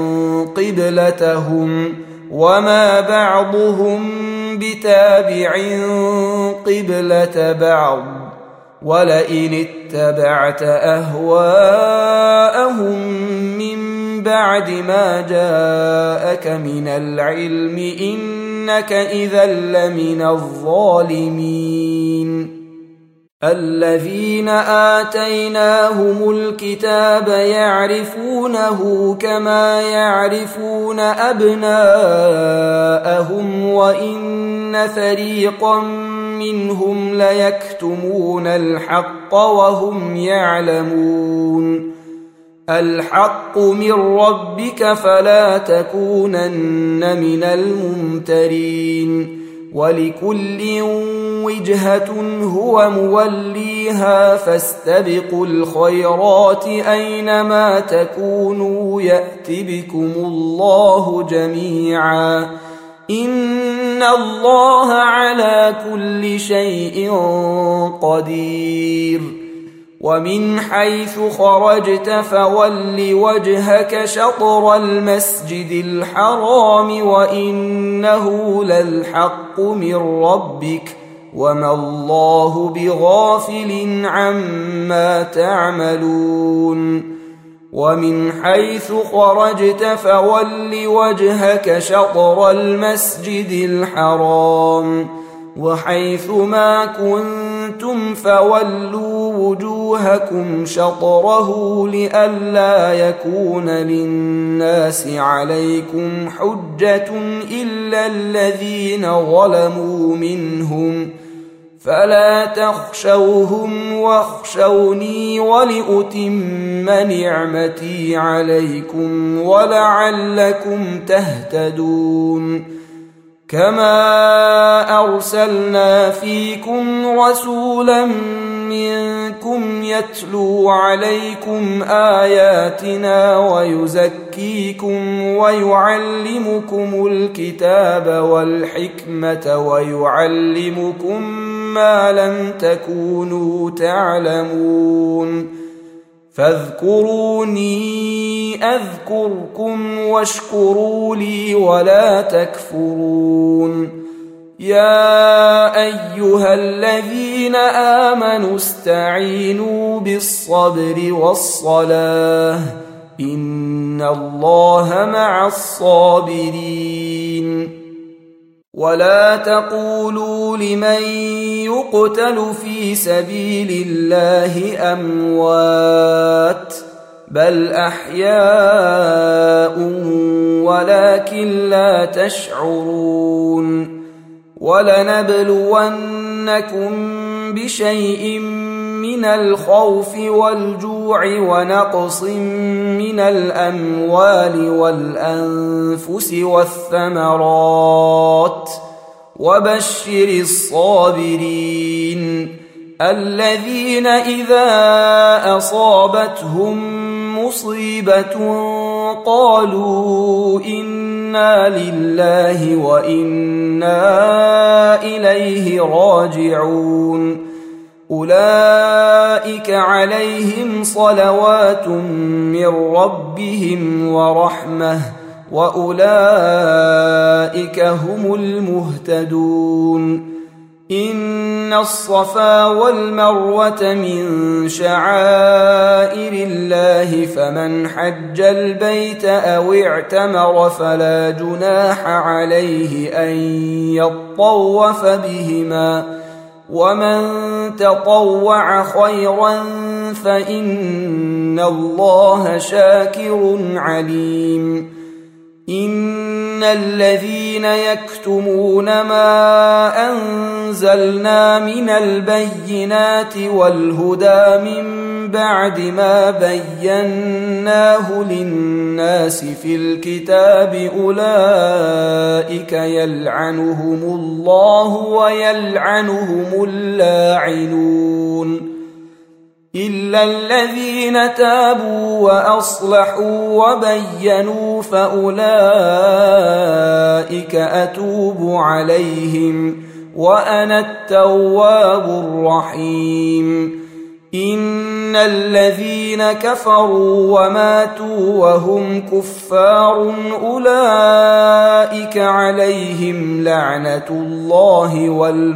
قبلتهم وما بعضهم بتابع قبلة بعض ولئن اتبعت أهواءهم من بعد ما جاءك من العلم إنك إذا لمن الظالمين الذين آتيناهم الكتاب يعرفونه كما يعرفون أبناءهم وإن فريقا منهم ليكتمون الحق وهم يعلمون الحق من ربك فلا تكونن من الممترين ولكل وجهة هو موليها فاستبقوا الخيرات أينما تكونوا يأت بكم الله جميعا إن الله على كل شيء قدير ومن حيث خرجت فول وجهك شطر المسجد الحرام وإنه للحق من ربك وما الله بغافل عما تعملون ومن حيث خرجت فول وجهك شطر المسجد الحرام وحيث ما كنتم كنتم فولوا وجوهكم شطره لئلا يكون للناس عليكم حجة إلا الذين ظلموا منهم فلا تخشوهم واخشوني ولأتم نعمتي عليكم ولعلكم تهتدون كما أرسلنا فيكم رسولا منكم يتلو عليكم آياتنا ويزكيكم ويعلمكم الكتاب والحكمة ويعلمكم ما لم تكونوا تعلمون فاذكروني أذكركم واشكروا لي ولا تكفرون يا أيها الذين آمنوا استعينوا بالصبر والصلاة إن الله مع الصابرين ولا تقولوا لمن يقتل في سبيل الله أموات بل أحياء ولكن لا تشعرون ولنبلونكم بشيء من الخوف والجوع ونقص من الأموال والأنفس والثمرات وبشر الصابرين الذين إذا أصابتهم مصيبة قالوا إنا لله وإنا إليه راجعون أولئك عليهم صلوات من ربهم ورحمة وأولئك هم المهتدون إن الصفا والمروة من شعائر الله فمن حج البيت أو اعتمر فلا جناح عليه أن يطوف بهما ومن تطوع خيرا فإن الله شاكر عليم إن الذين يكتمون ما أنزلنا من البينات والهدى من بعد ما بيناه للناس في الكتاب أولئك يلعنهم الله ويلعنهم اللاعنون إلا الذين تابوا وأصلحوا وبينوا فأولئك أتوب عليهم وأنا التواب الرحيم إن الذين كفروا وماتوا وهم كفار أولئك عليهم لعنة الله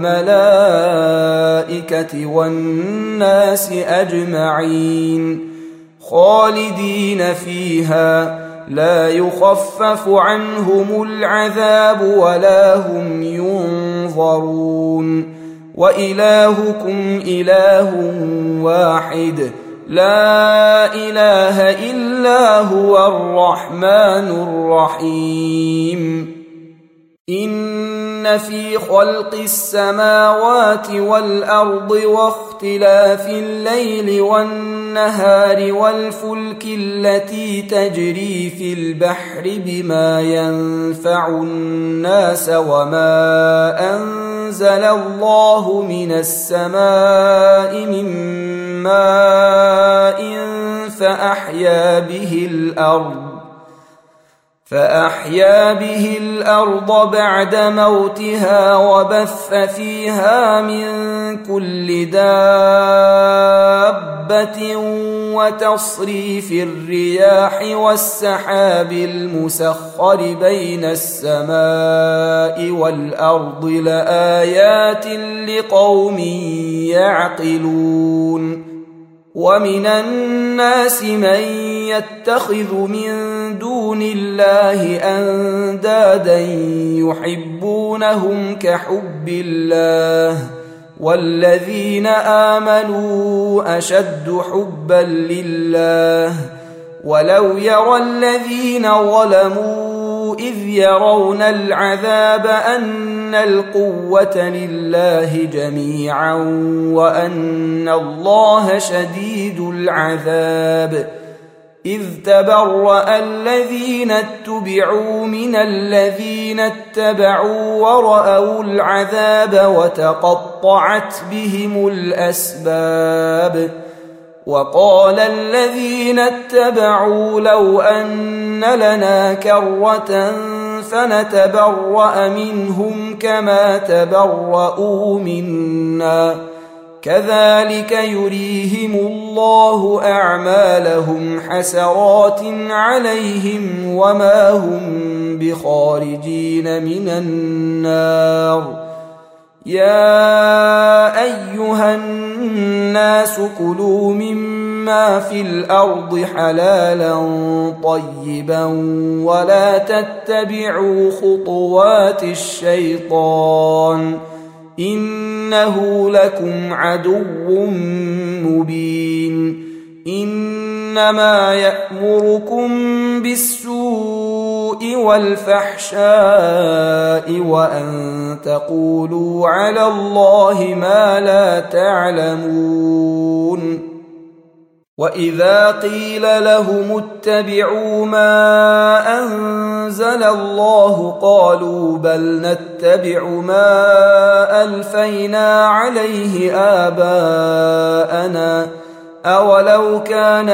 والملائكة والناس أجمعين خالدين فيها لا يخفف عنهم العذاب ولا هم ينظرون وإلهكم إله واحد لا إله إلا هو الرحمن الرحيم إن في خلق السماوات والأرض واختلاف الليل والنهار والفلك التي تجري في البحر بما ينفع الناس وما أنزل الله من السماء من ماء فأحيا به الأرض بعد موتها وبث فيها من كل دابة وتصريف الرياح والسحاب المسخر بين السماء والأرض لآيات لقوم يعقلون ومن الناس من يتخذ من دون الله أندادا يحبونهم كحب الله والذين آمنوا أشد حبا لله ولو يرى الذين ظلموا إذ يرون العذاب أن القوة لله جميعا وأن الله شديد العذاب إذ تبرأ الذين اتبعوا من الذين اتبعوا ورأوا العذاب وتقطعت بهم الأسباب وقال الذين اتبعوا لو أن لنا كرة فنتبرأ منهم كما تبرؤوا منا كذلك يريهم الله أعمالهم حسرات عليهم وما هم بخارجين من النار يا أيها الناس كلوا مما في الأرض حلالا طيبا ولا تتبعوا خطوات الشيطان إنه لكم عدو مبين إنما يأمركم بالسوء والفحشاء وأن تقولوا على الله ما لا تعلمون وإذا قيل لهم اتبعوا ما أنزل الله قالوا بل نتبع ما ألفينا عليه آباءنا أولو كان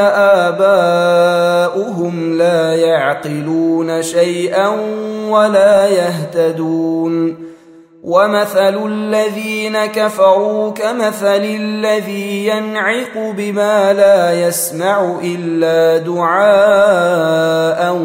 آباؤهم لا يعقلون شيئا ولا يهتدون ومثل الذين كفروا كمثل الذي ينعق بما لا يسمع إلا دعاء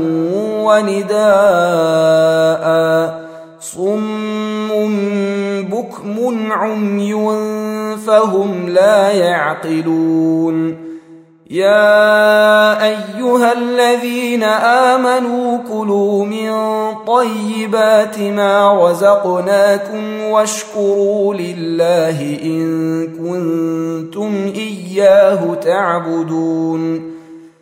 ونداء صم بكم عمي فهم لا يعقلون يا أيها الذين آمنوا كلوا من طيبات ما رزقناكم واشكروا لله إن كنتم إياه تعبدون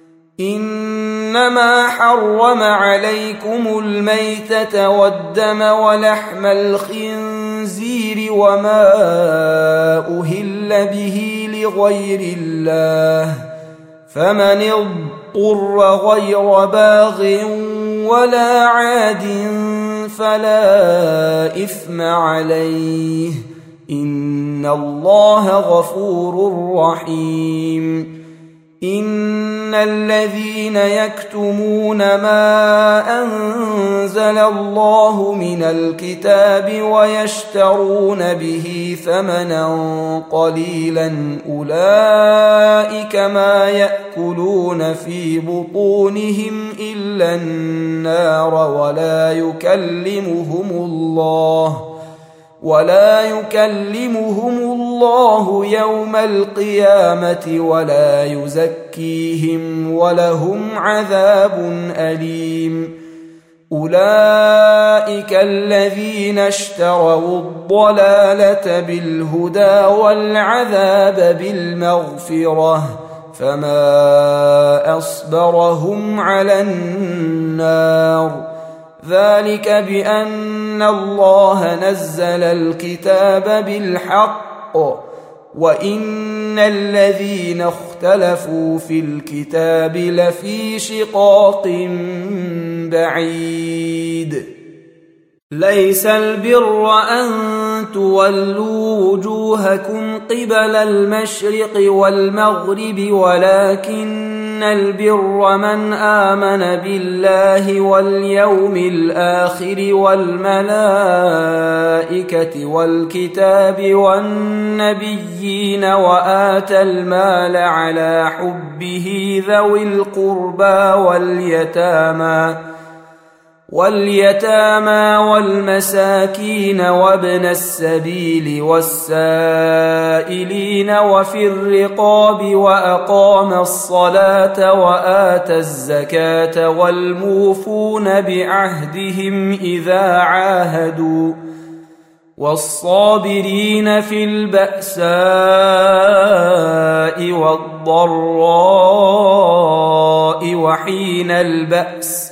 إنما حرم عليكم الميتة والدم ولحم الخنزير وما أهل به لغير الله فمن اضطر غير باغ ولا عاد فلا إثم عليه إن الله غفور رحيم إن الذين يكتمون ما أنزل الله من الكتاب ويشترون به ثمنا قليلا أولئك ما يأكلون في بطونهم إلا النار ولا يكلمهم الله يوم القيامة ولا يزكيهم ولهم عذاب أليم أولئك الذين اشتروا الضلالة بالهدى والعذاب بالمغفرة فما أصبرهم على النار ذلك بأن الله نزل الكتاب بالحق وإن الذين اختلفوا في الكتاب لفي شقاق بعيد ليس البر أن تولوا وجوهكم قبل المشرق والمغرب ولكن البر من آمن بالله واليوم الآخر والملائكة والكتاب والنبيين وآتى المال على حبه ذوي القربى واليتامى والمساكين وابن السبيل والسائلين وفي الرقاب وأقام الصلاة وآتى الزكاة والموفون بعهدهم إذا عاهدوا والصابرين في البأساء والضراء وحين البأس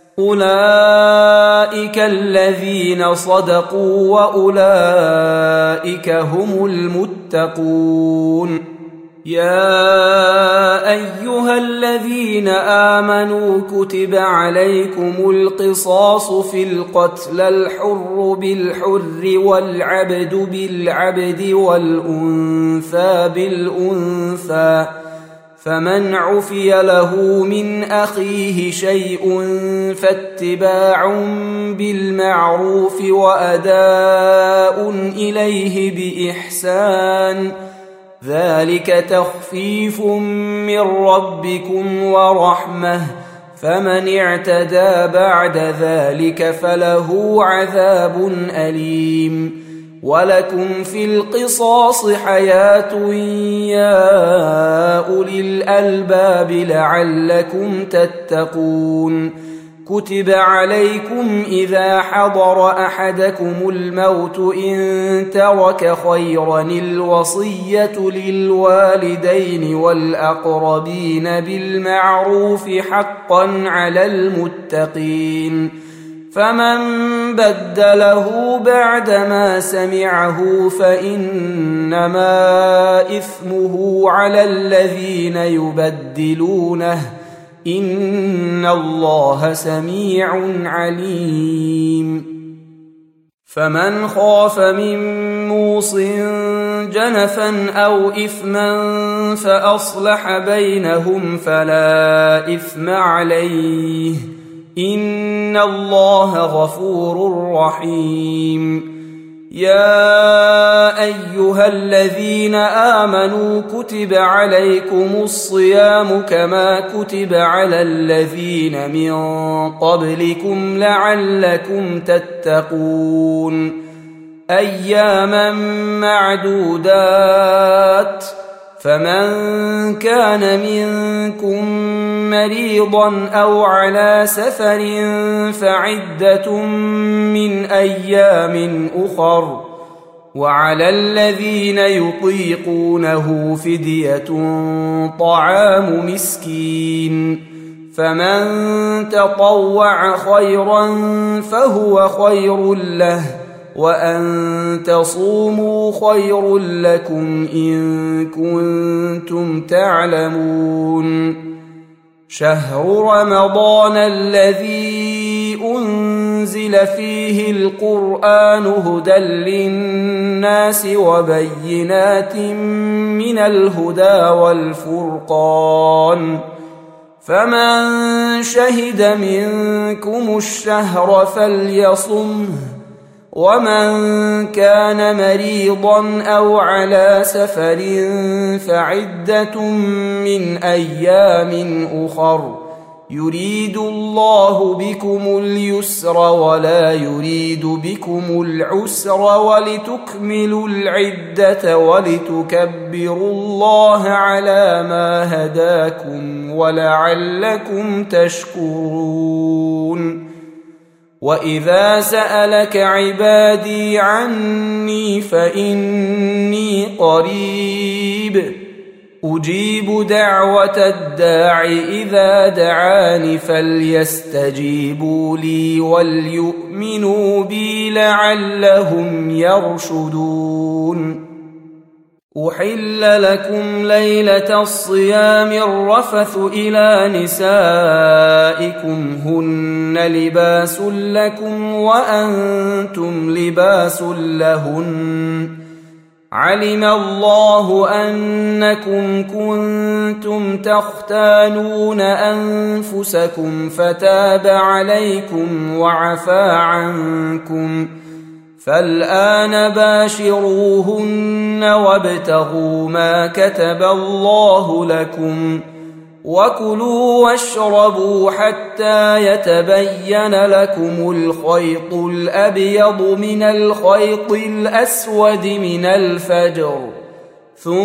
أولئك الذين صدقوا وأولئك هم المتقون. يا أيها الذين آمنوا كتب عليكم القصاص في القتلى الحر بالحر والعبد بالعبد والأنثى بالأنثى فمن عفي له من أخيه شيء فاتباع بالمعروف وأداء إليه بإحسان ذلك تخفيف من ربكم ورحمة فمن اعتدى بعد ذلك فله عذاب أليم. ولكم في القصاص حياة يا أولي الألباب لعلكم تتقون. كتب عليكم إذا حضر أحدكم الموت إن ترك خيرا الوصية للوالدين والأقربين بالمعروف حقا على المتقين. فمن بدله بعدما سمعه فإنما إثمه على الذين يبدلونه إن الله سميع عليم. فمن خاف من موص جنفا أو إثما فأصلح بينهم فلا إثم عليه إن الله غفور رحيم. يا أيها الذين آمنوا كتب عليكم الصيام كما كتب على الذين من قبلكم لعلكم تتقون. أياما معدودات فمن كان منكم مريضا أو على سفر فعدة من أيام أخر وعلى الذين يطيقونه فدية طعام مسكين فمن تطوع خيرا فهو خير له وأن تصوموا خير لكم إن كنتم تعلمون. شهر رمضان الذي أنزل فيه القرآن هدى للناس وبينات من الهدى والفرقان فمن شهد منكم الشهر فليصمه ومن كان مريضا أو على سفر فعدة من أيام أخر يريد الله بكم اليسر ولا يريد بكم العسر ولتكملوا العدة ولتكبروا الله على ما هداكم ولعلكم تشكرون. وإذا سألك عبادي عني فإني قريب أجيب دعوة الداع إذا دعان فليستجيبوا لي وليؤمنوا بي لعلهم يرشدون. أحل لكم ليلة الصيام الرفث إلى نسائكم هن لباس لكم وأنتم لباس لهن علم الله أنكم كنتم تختانون أنفسكم فتاب عليكم وعفى عنكم فالآن باشروهن وابتغوا ما كتب الله لكم وكلوا واشربوا حتى يتبين لكم الخيط الأبيض من الخيط الأسود من الفجر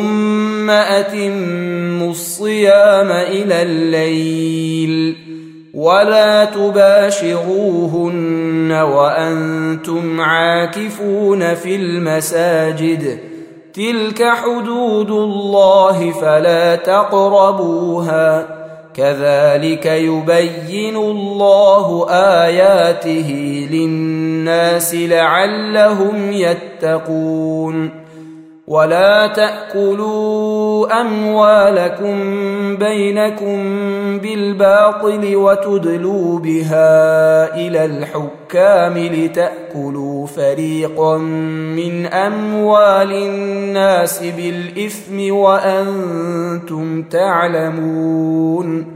ثم أتموا الصيام إلى الليل ولا تباشروهن وأنتم عاكفون في المساجد تلك حدود الله فلا تقربوها كذلك يبين الله آياته للناس لعلهم يتقون ولا تأكلوا أموالكم بينكم بالباطل وتدلوا بها إلى الحكام لتأكلوا فريقا من أموال الناس بالإثم وأنتم تعلمون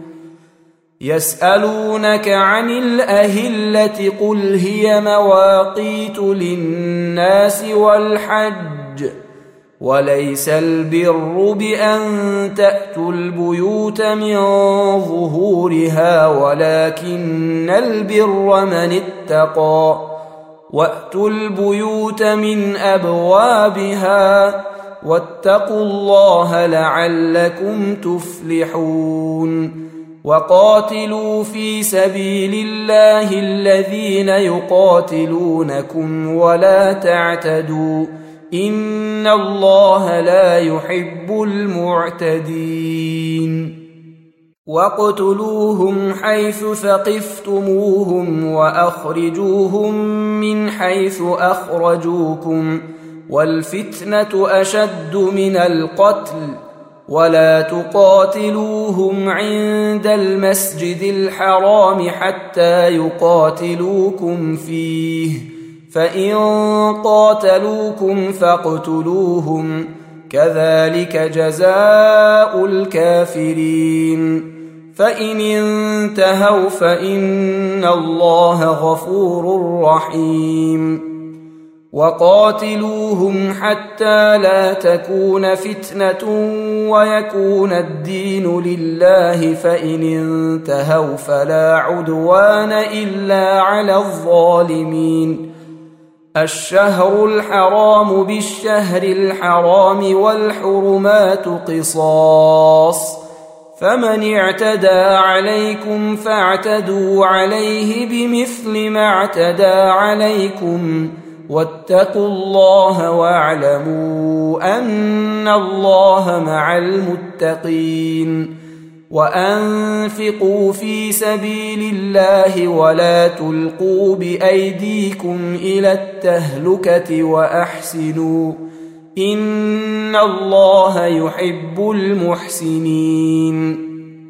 يسألونك عن الأهلة قل هي مواقيت للناس والحج وليس البر بأن تأتوا البيوت من ظهورها ولكن البر من اتقى وأتوا البيوت من أبوابها واتقوا الله لعلكم تفلحون وقاتلوا في سبيل الله الذين يقاتلونكم ولا تعتدوا إن الله لا يحب المعتدين واقتلوهم حيث ثقفتموهم وأخرجوهم من حيث أخرجوكم والفتنة أشد من القتل ولا تقاتلوهم عند المسجد الحرام حتى يقاتلوكم فيه فإن قاتلوكم فاقتلوهم كذلك جزاء الكافرين فإن انتهوا فإن الله غفور رحيم وقاتلوهم حتى لا تكون فتنة ويكون الدين لله فإن انتهوا فلا عدوان إلا على الظالمين الشهر الحرام بالشهر الحرام والحرمات قصاص فمن اعتدى عليكم فاعتدوا عليه بمثل ما اعتدى عليكم واتقوا الله واعلموا أن الله مع المتقين وأنفقوا في سبيل الله ولا تلقوا بأيديكم إلى التهلكة وأحسنوا إن الله يحب المحسنين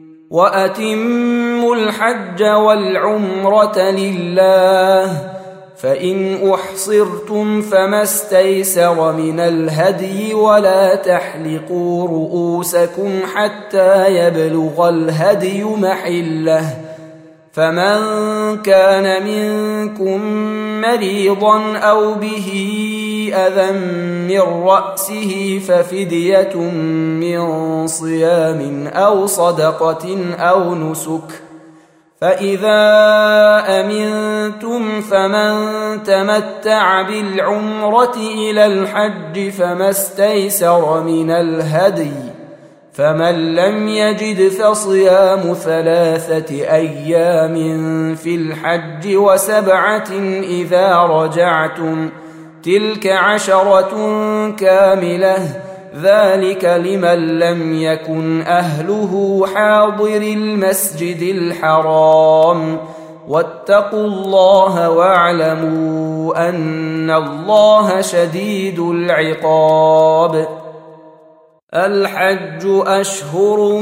وأتموا الحج والعمرة لله فإن أحصرتم فما استيسر من الهدي ولا تحلقوا رؤوسكم حتى يبلغ الهدي محله فمن كان منكم مريضا أو به أذى من رأسه ففدية من صيام أو صدقة أو نسك فإذا أمنتم فمن تمتع بالعمرة إلى الحج فما استيسر من الهدي فمن لم يجد فصيام 3 أيام في الحج و7 إذا رجعتم تلك 10 كاملة ذلك لمن لم يكن أهله حاضر المسجد الحرام واتقوا الله واعلموا أن الله شديد العقاب الحج أشهر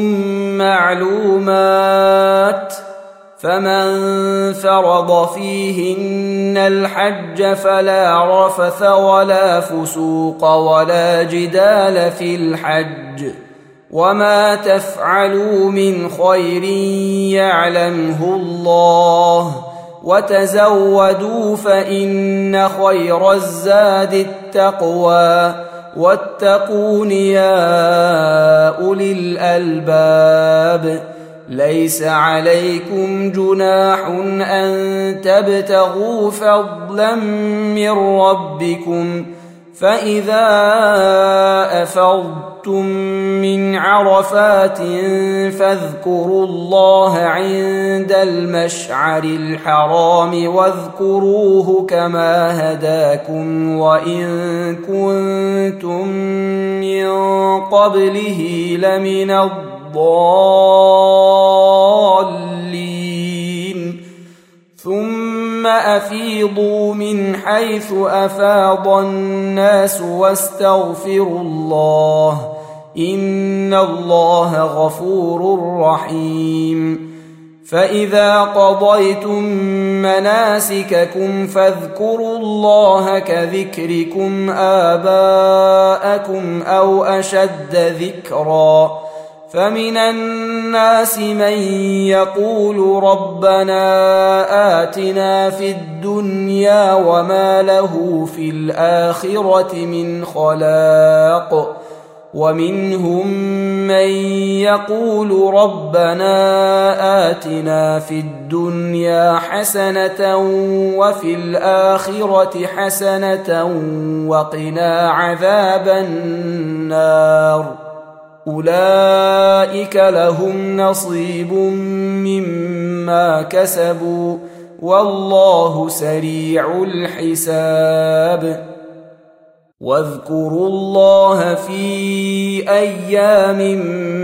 معلومات فمن فرض فيهن الحج فلا رفث ولا فسوق ولا جدال في الحج وما تفعلوا من خير يعلمه الله وتزودوا فإن خير الزاد التقوى واتقون يا أولي الألباب ليس عليكم جناح أن تبتغوا فضلا من ربكم فإذا أفضتم أفضتم من عرفات فاذكروا الله عند المشعر الحرام واذكروه كما هداكم وإن كنتم من قبله لمن الضالين ثم أفيضوا من حيث أفاض الناس واستغفروا الله إن الله غفور رحيم فإذا قضيتم مناسككم فاذكروا الله كذكركم آباءكم أو أشد ذكرا فمن الناس من يقول ربنا آتنا في الدنيا وما له في الآخرة من خلاق ومنهم من يقول ربنا آتنا في الدنيا حسنة وفي الآخرة حسنة وقنا عذاب النار أولئك لهم نصيب مما كسبوا والله سريع الحساب واذكروا الله في أيام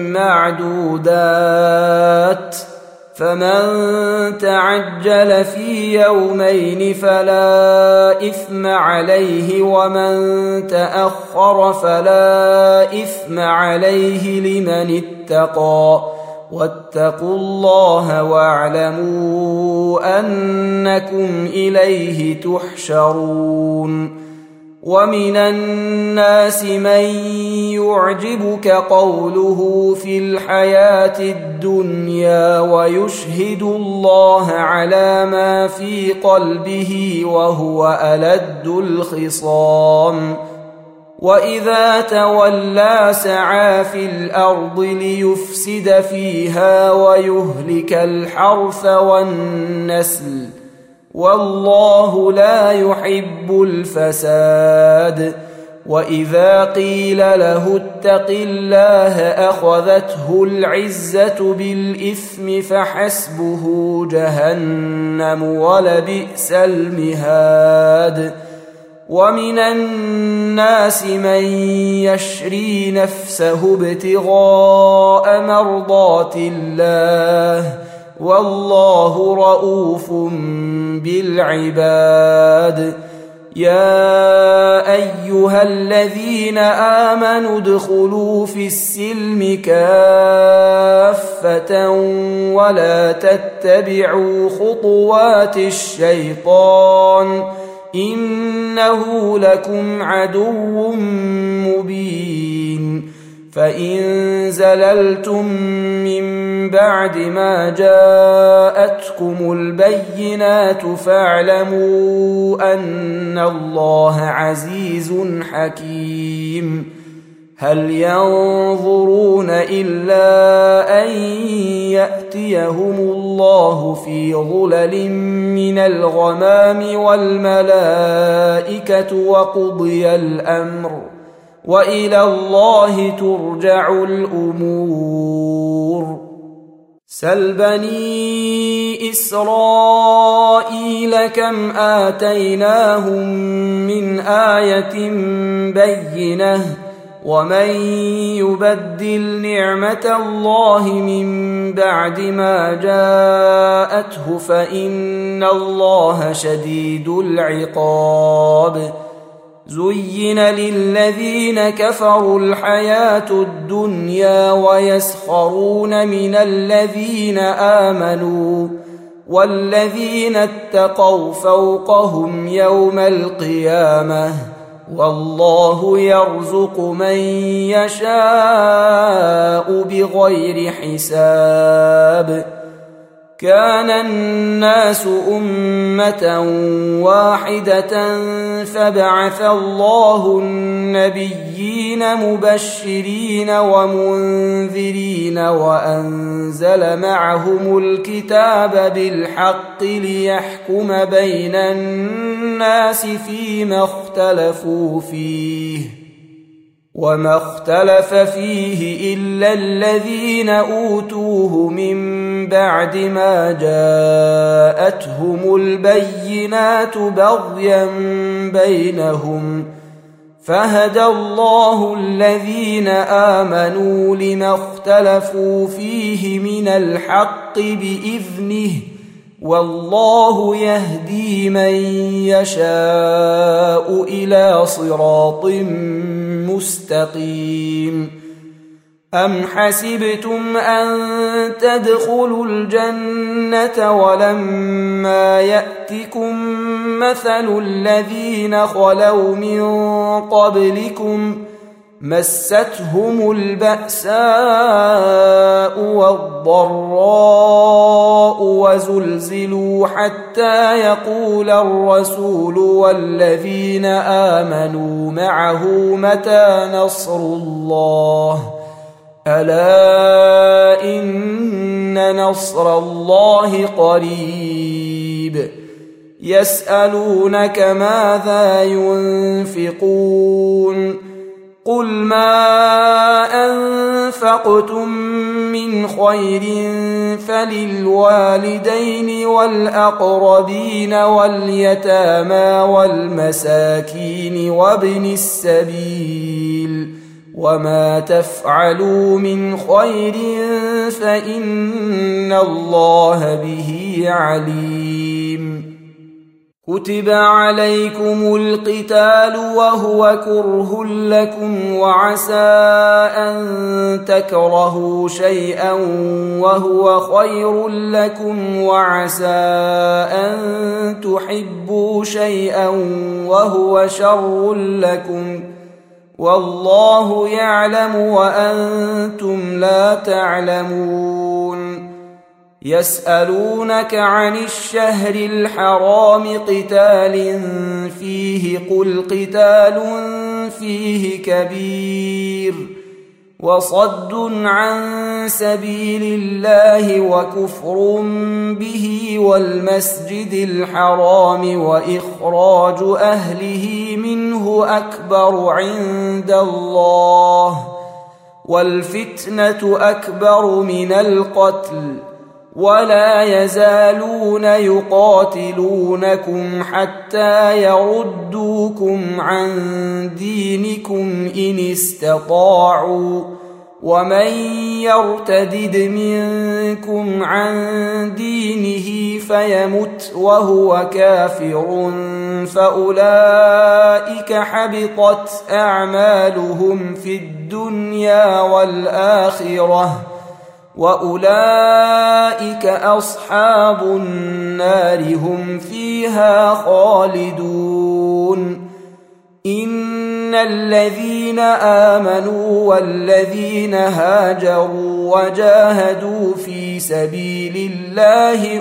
معدودات فمن تعجل في يومين فلا إثم عليه ومن تأخر فلا إثم عليه لمن اتقى واتقوا الله واعلموا أنكم إليه تحشرون ومن الناس من يعجبك قوله في الحياة الدنيا ويشهد الله على ما في قلبه وهو ألد الخصام وإذا تولى سعى في الأرض ليفسد فيها ويهلك الحرث والنسل والله لا يحب الفساد وإذا قيل له اتق الله أخذته العزة بالإثم فحسبه جهنم ولبئس المهاد ومن الناس من يشري نفسه ابتغاء مرضات الله والله رؤوف بالعباد يا أيها الذين آمنوا ادخلوا في السلم كافة ولا تتبعوا خطوات الشيطان إنه لكم عدو مبين فإن زللتم من بعد ما جاءتكم البينات فاعلموا أن الله عزيز حكيم هل ينظرون إلا أن يأتيهم الله في ظلل من الغمام والملائكة وقضي الأمر وإلى الله ترجع الأمور سل بني إسرائيل كم آتيناهم من آية بينة ومن يبدل نعمة الله من بعد ما جاءته فإن الله شديد العقاب زين للذين كفروا الحياة الدنيا ويسخرون من الذين آمنوا والذين اتقوا فوقهم يوم القيامة والله يرزق من يشاء بغير حساب كان الناس أمة واحدة فبعث الله النبيين مبشرين ومنذرين وأنزل معهم الكتاب بالحق ليحكم بين الناس فيما اختلفوا فيه وما اختلف فيه إلا الذين أوتوه من بعد ما جاءتهم البينات بغيا بينهم فهدى الله الذين آمنوا لما اختلفوا فيه من الحق بإذنه والله يهدي من يشاء إلى صراط مستقيم أم حسبتم أن تدخلوا الجنة ولما يأتكم مثل الذين خلوا من قبلكم مستهم البأساء والضراء وزلزلوا حتى يقول الرسول والذين آمنوا معه متى نصر الله ألا إن نصر الله قريب يسألونك ماذا ينفقون قل ما أنفقتم من خير فللوالدين والأقربين واليتامى والمساكين وابن السبيل وما تفعلوا من خير فإن الله به عليم كتب عليكم القتال وهو كره لكم وعسى أن تكرهوا شيئا وهو خير لكم وعسى أن تحبوا شيئا وهو شر لكم والله يعلم وأنتم لا تعلمون يسألونك عن الشهر الحرام قتال فيه قل قتال فيه كبير وصد عن سبيل الله وكفر به والمسجد الحرام وإخراج أهله منه أكبر عند الله والفتنة أكبر من القتل ولا يزالون يقاتلونكم حتى يردوكم عن دينكم إن استطاعوا ومن يرتدد منكم عن دينه فيمت وهو كافر فأولئك حبطت أعمالهم في الدنيا والآخرة وأولئك أصحاب النار هم فيها خالدون إن الذين آمنوا والذين هاجروا وجاهدوا في سبيل الله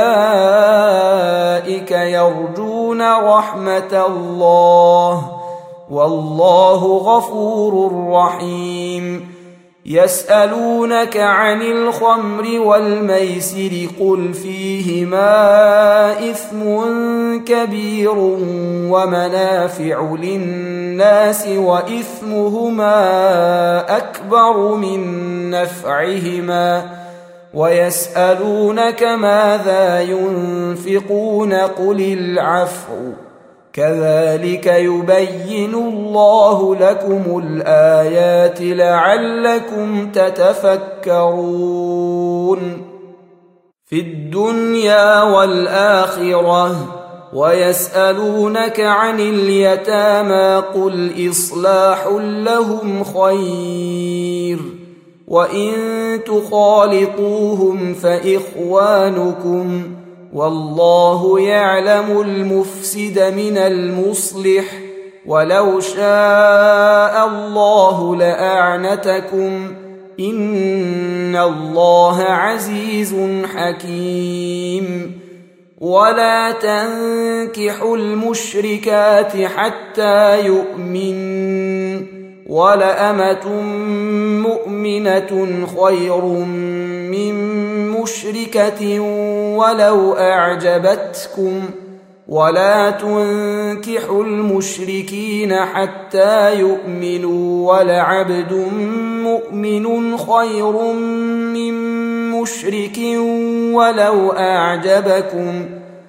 أولئك يرجون رحمة الله والله غفور رحيم يسألونك عن الخمر والميسر قل فيهما إثم كبير ومنافع للناس وإثمهما أكبر من نفعهما ويسألونك ماذا ينفقون قل العفو كذلك يبين الله لكم الآيات لعلكم تتفكرون في الدنيا والآخرة ويسألونك عن اليتامى قل إصلاح لهم خير وإن تخالطوهم فإخوانكم والله يعلم المفسد من المصلح ولو شاء الله لأعنتكم إن الله عزيز حكيم ولا تنكحوا المشركات حتى يؤمنوا ولأمة مؤمنة خير من مشركة ولو أعجبتكم ولا تنكحوا المشركين حتى يؤمنوا ولعبد مؤمن خير من مشرك ولو أعجبكم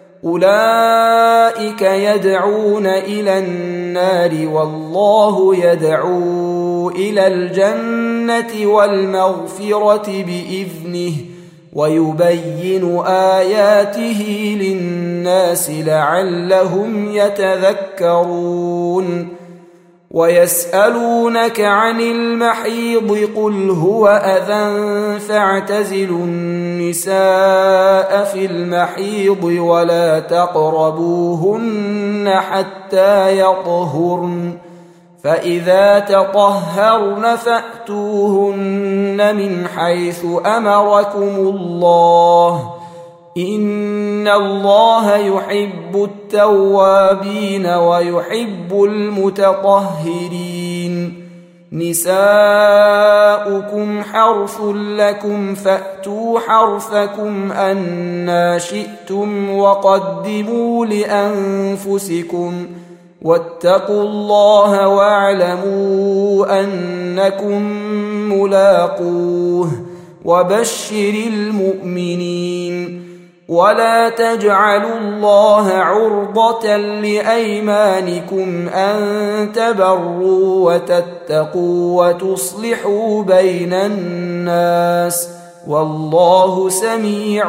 أولئك يدعون إلى النار والله يدعو إلى الجنة والمغفرة بإذنه ويبين آياته للناس لعلهم يتذكرون ويسألونك عن المحيض قل هو أذى فاعتزلوا النساء في المحيض ولا تقربوهن حتى يطهرن فإذا تطهرن فأتوهن من حيث أمركم الله إن الله يحب التوابين ويحب المتطهرين نساؤكم حرث لكم فأتوا حرثكم أنى شئتم وقدموا لأنفسكم واتقوا الله واعلموا أنكم ملاقوه وبشر المؤمنين ولا تجعلوا الله عرضة لأيمانكم أن تبروا وتتقوا وتصلحوا بين الناس والله سميع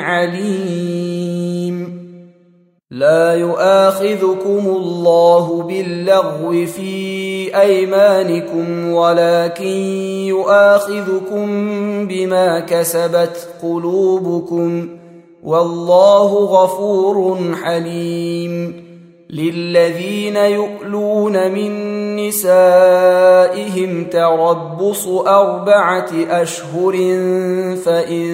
عليم لا يؤاخذكم الله باللغو في أيمانكم ولكن يؤاخذكم بما كسبت قلوبكم والله غفور حليم للذين يؤلون من نسائهم تربص 4 أشهر فإن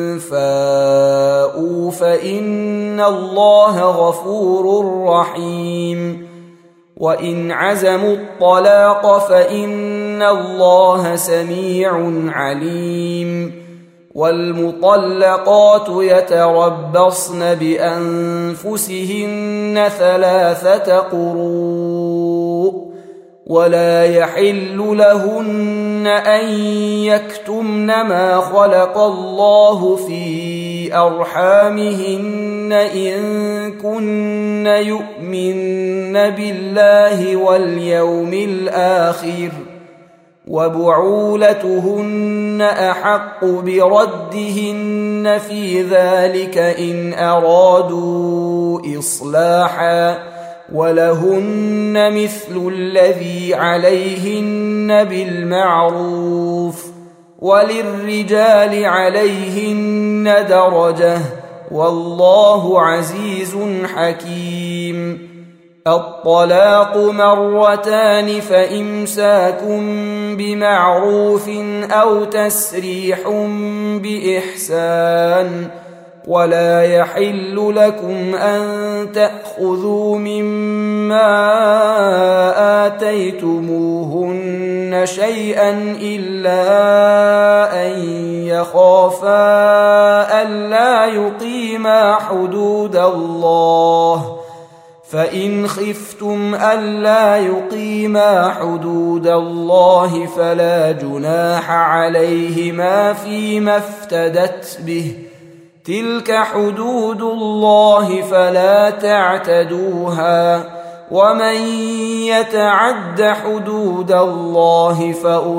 فاءوا فإن الله غفور رحيم وإن عزموا الطلاق فإن الله سميع عليم والمطلقات يتربصن بأنفسهن 3 قروء ولا يحل لهن أن يكتمن ما خلق الله في أرحامهن إن كن يؤمن بالله واليوم الآخر وبعولتهن أحق بردهن في ذلك إن أرادوا إصلاحا ولهن مثل الذي عليهن بالمعروف وللرجال عليهن درجة والله عزيز حكيم الطلاق 2 فإمساك بمعروف أو تسريح بإحسان ولا يحل لكم أن تأخذوا مما آتيتموهن شيئا إلا أن يخافا ألا يقيما حدود الله فإن خفتم ألا يقيما حدود الله فلا جناح عليهما فيما افتدت به تلك حدود الله فلا تعتدوها ومن يتعد حدود الله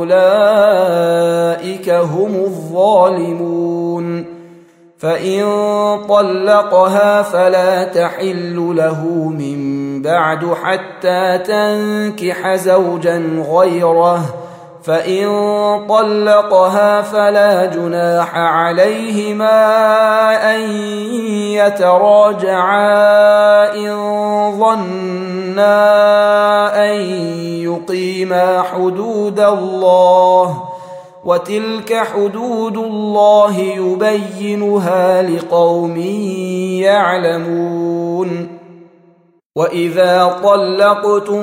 فأولئك هم الظالمون فإن طلقها فلا تحل له من بعد حتى تنكح زوجا غيره فإن طلقها فلا جناح عليهما أن يتراجعا إن ظنا أن يقيما حدود الله وتلك حدود الله يبينها لقوم يعلمون وإذا طلقتم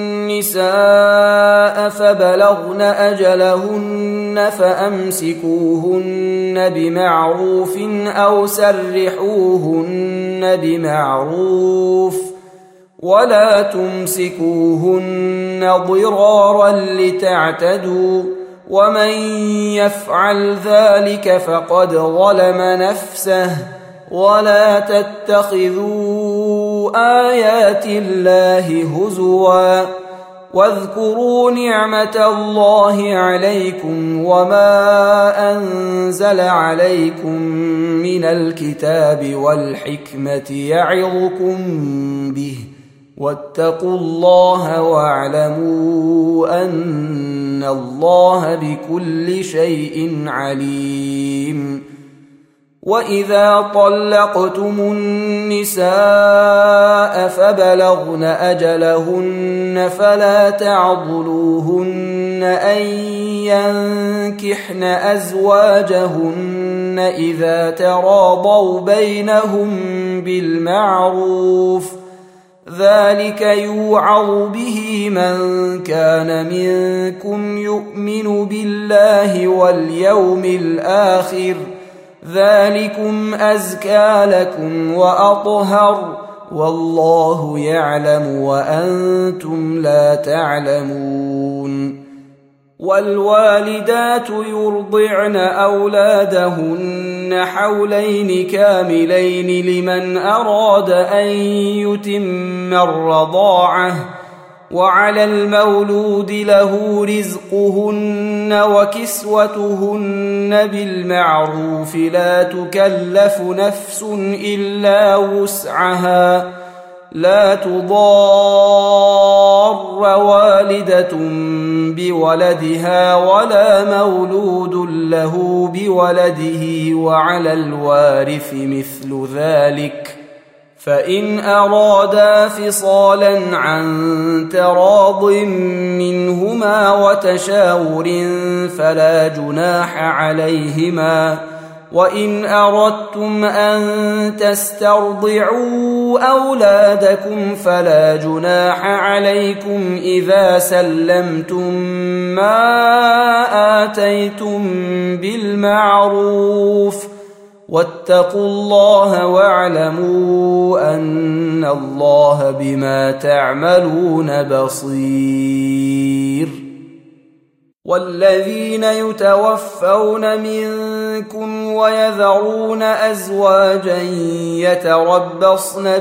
النساء فبلغن أجلهن فأمسكوهن بمعروف أو سرحوهن بمعروف ولا تمسكوهن ضرارا لتعتدوا ومن يفعل ذلك فقد ظلم نفسه ولا تتخذوا آيات الله هزوا واذكروا نعمة الله عليكم وما أنزل عليكم من الكتاب والحكمة يعظكم به واتقوا الله واعلموا أن الله بكل شيء عليم وإذا طلقتم النساء فبلغن أجلهن فلا تعضلوهن أن ينكحن أزواجهن إذا تراضوا بينهم بالمعروف ذلك يوعظ به من كان منكم يؤمن بالله واليوم الآخر ذلكم أزكى لكم وأطهر والله يعلم وأنتم لا تعلمون والوالدات يرضعن أولادهن حولين كاملين لمن أراد أن يتم الرضاعة وعلى المولود له رزقهن وكسوتهن بالمعروف لا تكلف نفس إلا وسعها لا تضار والدة بولدها ولا مولود له بولده وعلى الوارث مثل ذلك فإن أرادا فصالا عن تراض منهما وتشاور فلا جناح عليهما وإن أردتم أن تسترضعوا أولادكم فلا جناح عليكم إذا سلمتم ما آتيتم بالمعروف واتقوا الله واعلموا أن الله بما تعملون بصير والذين يتوفون منكم ويذرون أزواجا يتربصن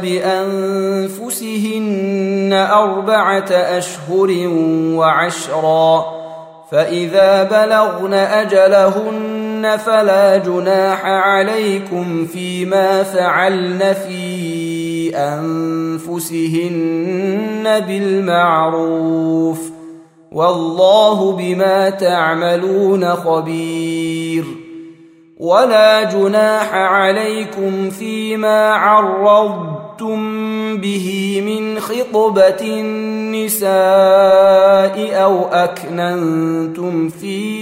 بأنفسهن 4 أشهر وعشرا فإذا بلغن أجلهن فلا جناح عليكم فيما فعلن في أنفسهن بالمعروف والله بما تعملون خبير ولا جناح عليكم فيما عرضتم به من خطبة النساء أو أكننتم في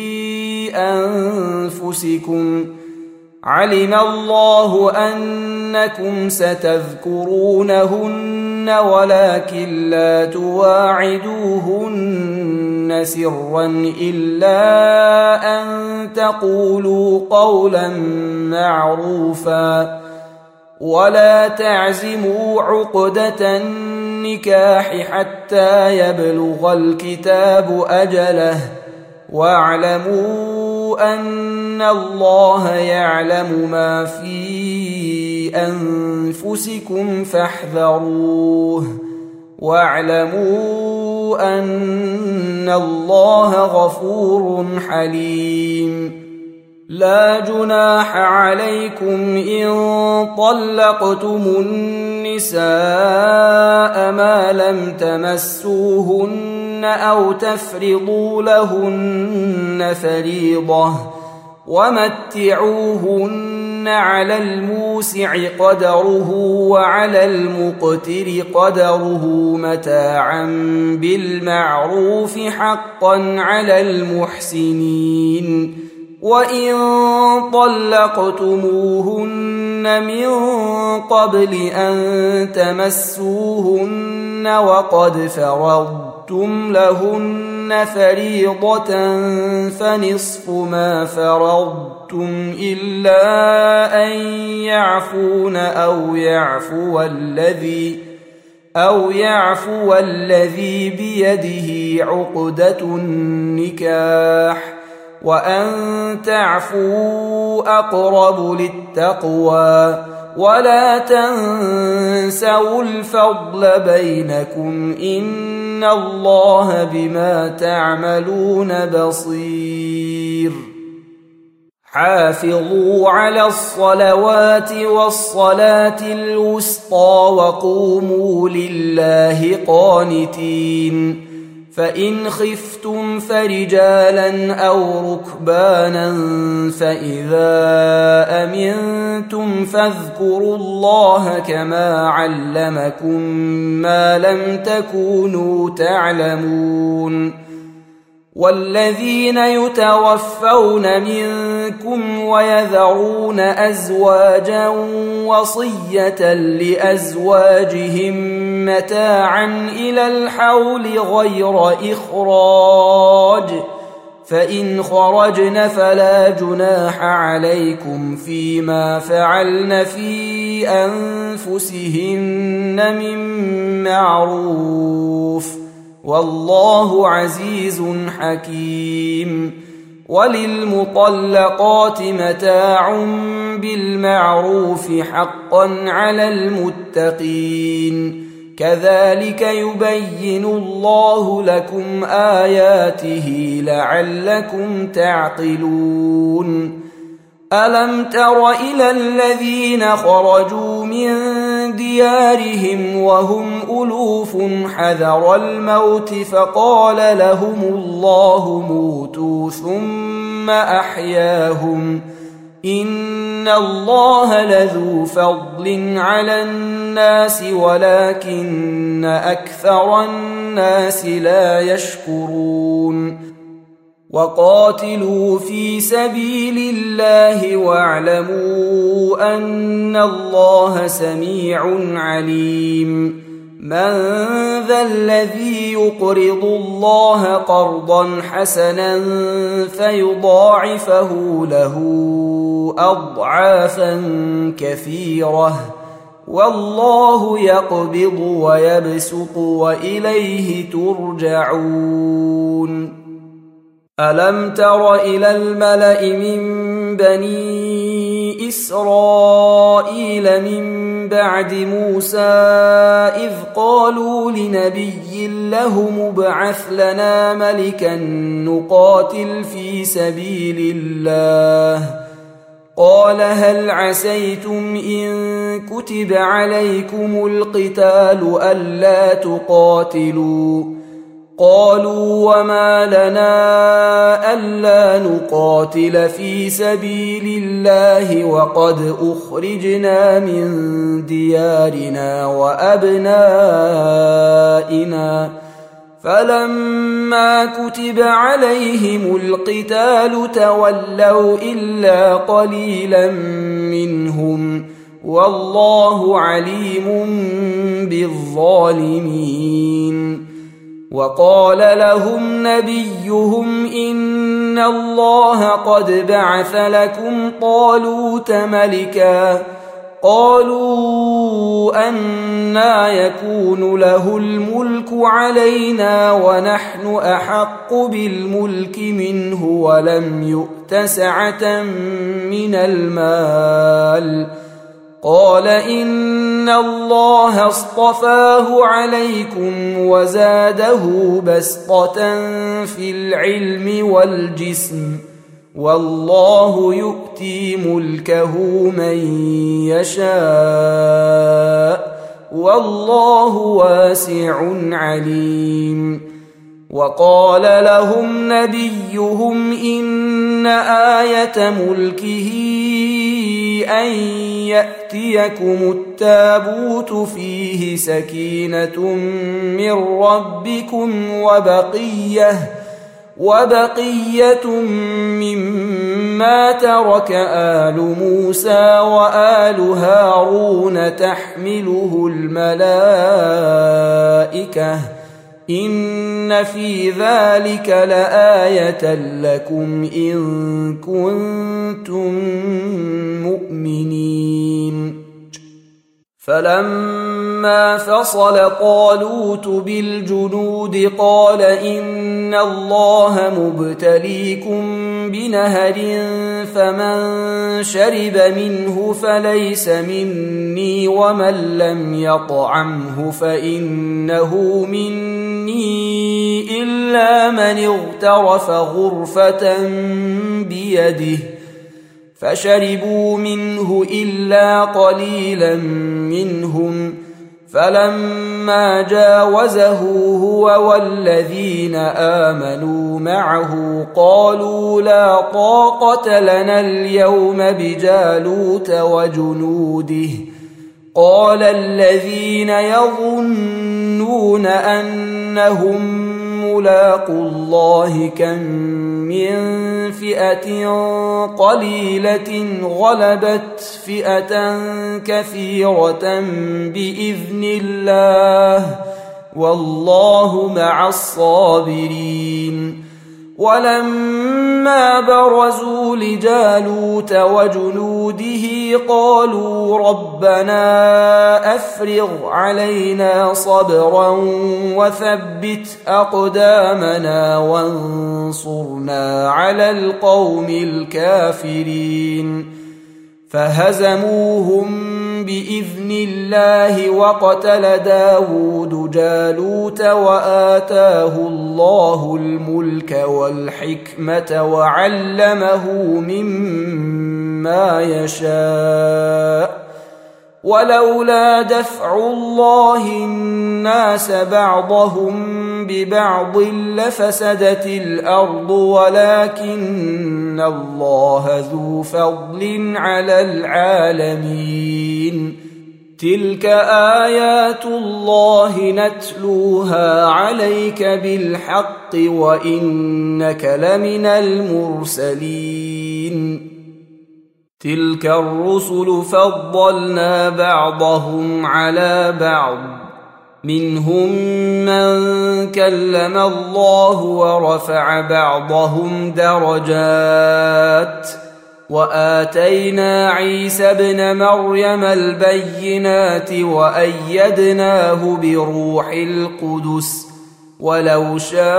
أنفسكم علم الله أنكم ستذكرونهن ولكن لا تواعدوهن سرا إلا أن تقولوا قولا معروفا ولا تعزموا عقدة النكاح حتى يبلغ الكتاب أجله واعلموا أن الله يعلم ما في أنفسكم فاحذروه واعلموا أن الله غفور حليم لا جناح عليكم إن طلقتم النساء ما لم تمسوهن أو تفرضوا لهن فريضة ومتعوهن على الموسع قدره وعلى المقتر قدره متاعا بالمعروف حقا على المحسنين وإن طلقتموهن من قبل أن تمسوهن وقد فرضتم لهن فريضة فنصف ما فرضتم إلا أن يعفون أو يعفو الذي بيده عقدة النكاح وأن تعفوا أقرب للتقوى ولا تنسوا الفضل بينكم إن الله بما تعملون بصير حافظوا على الصلوات والصلاة الوسطى وقوموا لله قانتين فإن خفتم فرجالا أو ركبانا فإذا أمنتم فاذكروا الله كما علمكم ما لم تكونوا تعلمون والذين يتوفون منكم ويذرون أزواجا وصية لأزواجهم متاعا إلى الحول غير إخراج فإن خرجن فلا جناح عليكم فيما فعلن في أنفسهن من معروف والله عزيز حكيم وللمطلقات متاع بالمعروف حقا على المتقين كذلك يبين الله لكم آياته لعلكم تعقلون ألم تر إلى الذين خرجوا من ديارهم وهم ألوف حذر الموت فقال لهم الله موتوا ثم أحياهم إن الله لذو فضل على الناس ولكن أكثر الناس لا يشكرون وقاتلوا في سبيل الله واعلموا أن الله سميع عليم من ذا الذي يقرض الله قرضا حسنا فيضاعفه له أضعافا كثيرة والله يقبض ويبسط وإليه ترجعون ألم تر إلى الملأ من بني إسرائيل من بعد موسى إذ قالوا لنبي له ابعث لنا ملكا نقاتل في سبيل الله قال هل عسيتم إن كتب عليكم القتال ألا تقاتلوا قالوا وما لنا ألا نقاتل في سبيل الله وقد أخرجنا من ديارنا وأبنائنا فلما كتب عليهم القتال تولوا إلا قليلا منهم والله عليم بالظالمين وقال لهم نبيهم إن الله قد بعث لكم طالوت ملكا قالوا أنى يكون له الملك علينا ونحن أحق بالملك منه ولم يؤت سعة من المال قال إن الله اصطفاه عليكم وزاده بسطة في العلم والجسم والله يؤتي ملكه من يشاء والله واسع عليم وقال لهم نبيهم إن آية ملكه أن يأتيكم التابوت فيه سكينة من ربكم وبقية مما ترك آل موسى وآل هارون تحمله الملائكة إن في ذلك لآية لكم إن كنتم مؤمنين. فلما فصل طالوت بالجنود قال إن الله مبتليكم بنهر فمن شرب منه فليس مني ومن لم يطعمه فإنه مني إلا من اغترف غرفة بيده فشربوا منه إلا قليلا منهم فلما جاوزه هو والذين آمنوا معه قالوا لا طاقة لنا اليوم بجالوت وجنوده قال الذين يظنون أنهم ملاقوا الله كم من فئة قليلة غلبت فئة كثيرة بإذن الله والله مع الصابرين. ولما برزوا لجالوت وجنوده قالوا ربنا أفرغ علينا صبرا وثبت أقدامنا وانصرنا على القوم الكافرين. فهزموهم بإذن الله وقتل داود جالوت وآتاه الله الملك والحكمة وعلمه مما يشاء ولولا دفع الله الناس بعضهم ببعض لفسدت الأرض ولكن الله ذو فضل على العالمين. تلك آيات الله نتلوها عليك بالحق وإنك لمن المرسلين. تلك الرسل فضلنا بعضهم على بعض منهم من كلم الله ورفع بعضهم درجات وآتينا عيسى ابن مريم البينات وأيدناه بروح القدس ولو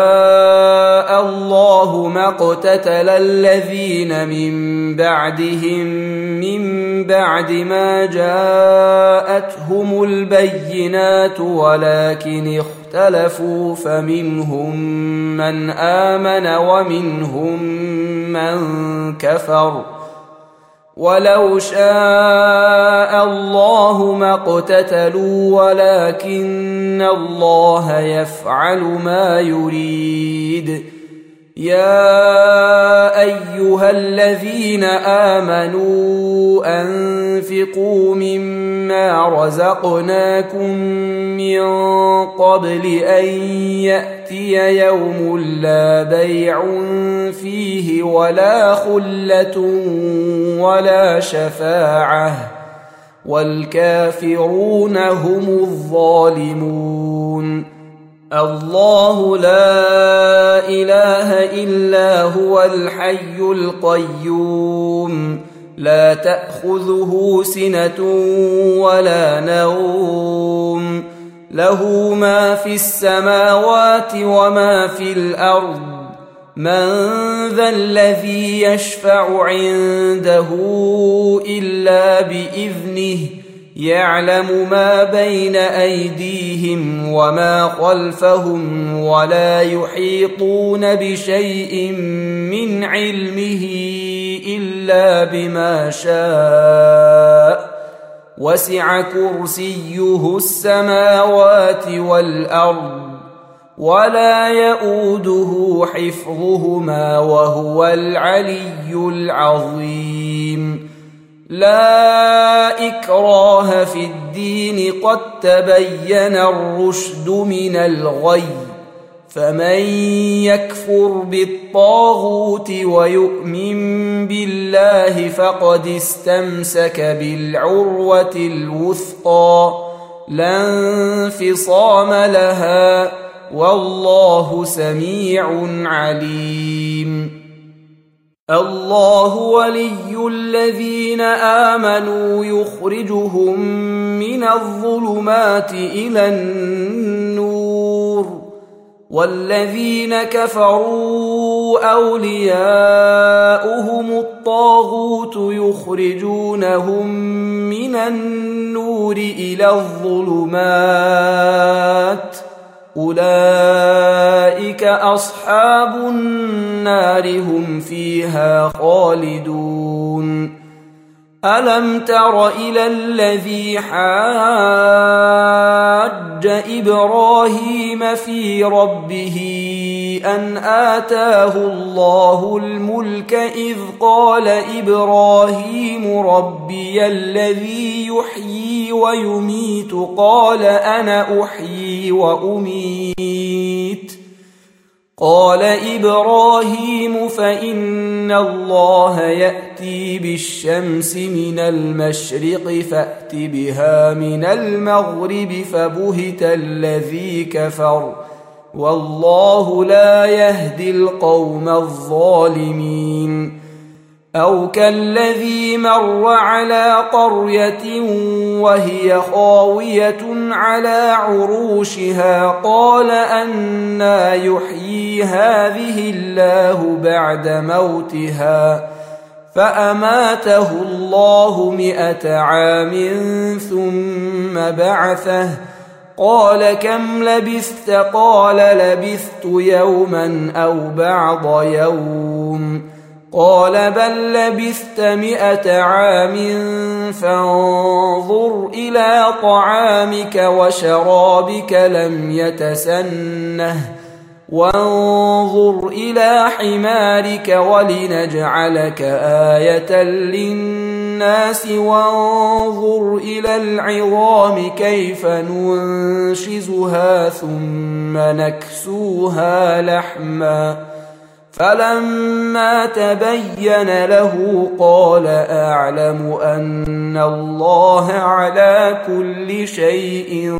شاء الله ما اقتتل الذين من بعدهم من بعد ما جاءتهم البينات ولكن اختلفوا فمنهم من آمن ومنهم من كفر ولو شاء الله ما اقتتلوا ولكن الله يفعل ما يريد. يا أيها الذين آمنوا أنفقوا مما رزقناكم من قبل أن يأتي يوم لا بيع فيه ولا خلة ولا شفاعة والكافرون هم الظالمون. الله لا إله إلا هو الحي القيوم لا تأخذه سنة ولا نوم له ما في السماوات وما في الأرض من ذا الذي يشفع عنده إلا بإذنه يعلم ما بين أيديهم وما خلفهم ولا يحيطون بشيء من علمه إلا بما شاء وسع كرسيه السماوات والأرض ولا يؤوده حفظهما وهو العلي العظيم. لا إكراه في الدين قد تبين الرشد من الغي فمن يكفر بالطاغوت ويؤمن بالله فقد استمسك بالعروة الوثقى لا انفصام لها والله سميع عليم. الله ولي الذين آمنوا يخرجهم من الظلمات إلى النور والذين كفروا أولياؤهم الطاغوت يخرجونهم من النور إلى الظلمات أولئك أصحاب النار هم فيها خالدون. ألم تر إلى الذي حاج إبراهيم في ربه أن آتاه الله الملك إذ قال إبراهيم ربي الذي يحيي ويميت قال أنا أحيي وأميت قال إبراهيم فإن الله يأتي بالشمس من المشرق فأت بها من المغرب فبهت الذي كفر والله لا يهدي القوم الظالمين. أو كالذي مر على قرية وهي خاوية على عروشها قال أنى يحيي هذه الله بعد موتها فأماته الله 100 عام ثم بعثه قال كم لبثت قال لبثت يوما أو بعض يوم قال بل لبثت 100 عام فانظر إلى طعامك وشرابك لم يتسنه وانظر إلى حمارك ولنجعلك آية للناس وانظر إلى العظام كيف ننشزها ثم نكسوها لحما فلما تبين له قال أعلم أن الله على كل شيء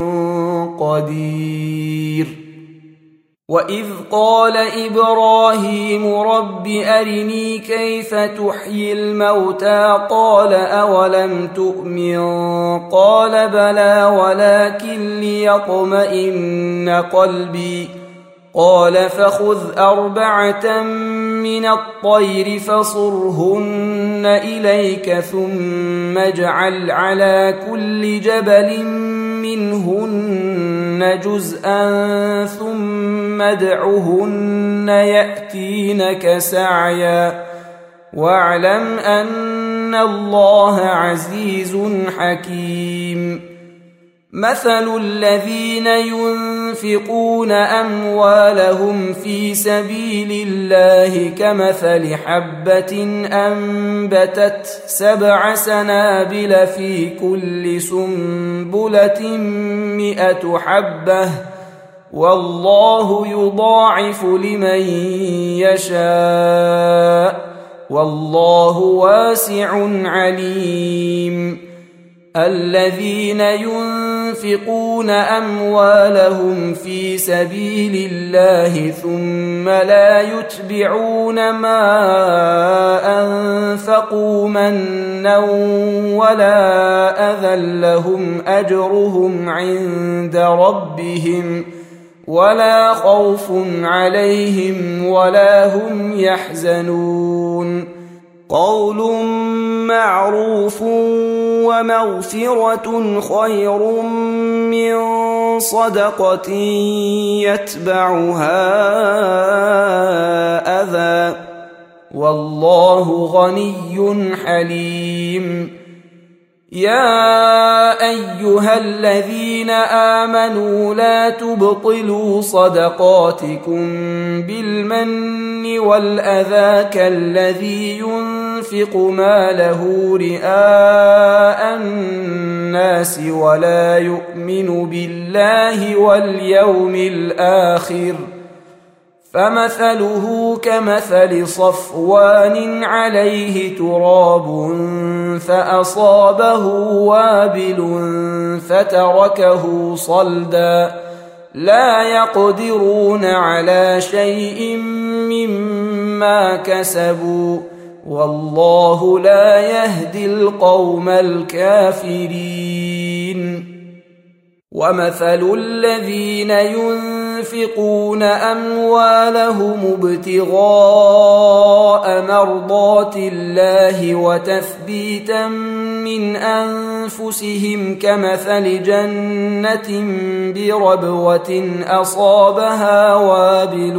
قدير. وإذ قال إبراهيم رب أرني كيف تحيي الموتى قال أولم تؤمن قال بلى ولكن ليطمئن قلبي قال فخذ 4 من الطير فصرهن إليك ثم اجعل على كل جبل منهن جزءا ثم ادعهن يأتينك سعيا واعلم أن الله عزيز حكيم. مثل الذين ينفقون أموالهم في سبيل الله كمثل حبة أنبتت 7 سنابل في كل سنبلة 100 حبة والله يضاعف لمن يشاء والله واسع عليم. الذين ينفقون أموالهم في سبيل الله ثم لا يتبعون ما أنفقوا منا ولا أذى لهم أجرهم عند ربهم ولا خوف عليهم ولا هم يحزنون. قول معروف ومغفرة خير من صدقة يتبعها أذى والله غني حليم. يا أيها الذين آمنوا لا تبطلوا صدقاتكم بالمن والأذى كالذي ينفق ماله رئاء الناس ولا يؤمن بالله واليوم الآخر فمثله كمثل صفوان عليه تراب فأصابه وابل فتركه صلدا لا يقدرون على شيء مما كسبوا والله لا يهدي القوم الكافرين. ومثل الذين ينفقون أموالهم ابتغاء مرضات الله وتثبيتا من أنفسهم كمثل جنة بربوة أصابها وابل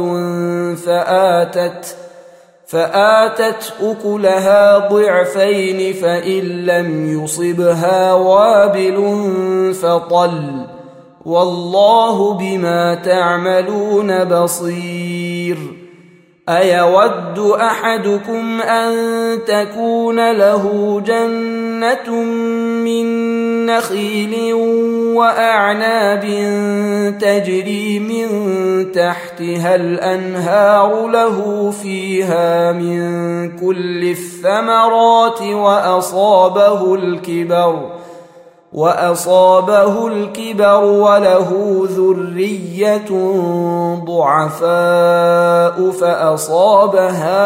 فآتت أكلها ضعفين فإن لم يصبها وابل فطل والله بما تعملون بصير. أيود أحدكم أن تكون له جنة من نخيل وأعناب تجري من تحتها الأنهار له فيها من كل الثمرات وأصابه الكبر وله ذرية ضعفاء فأصابها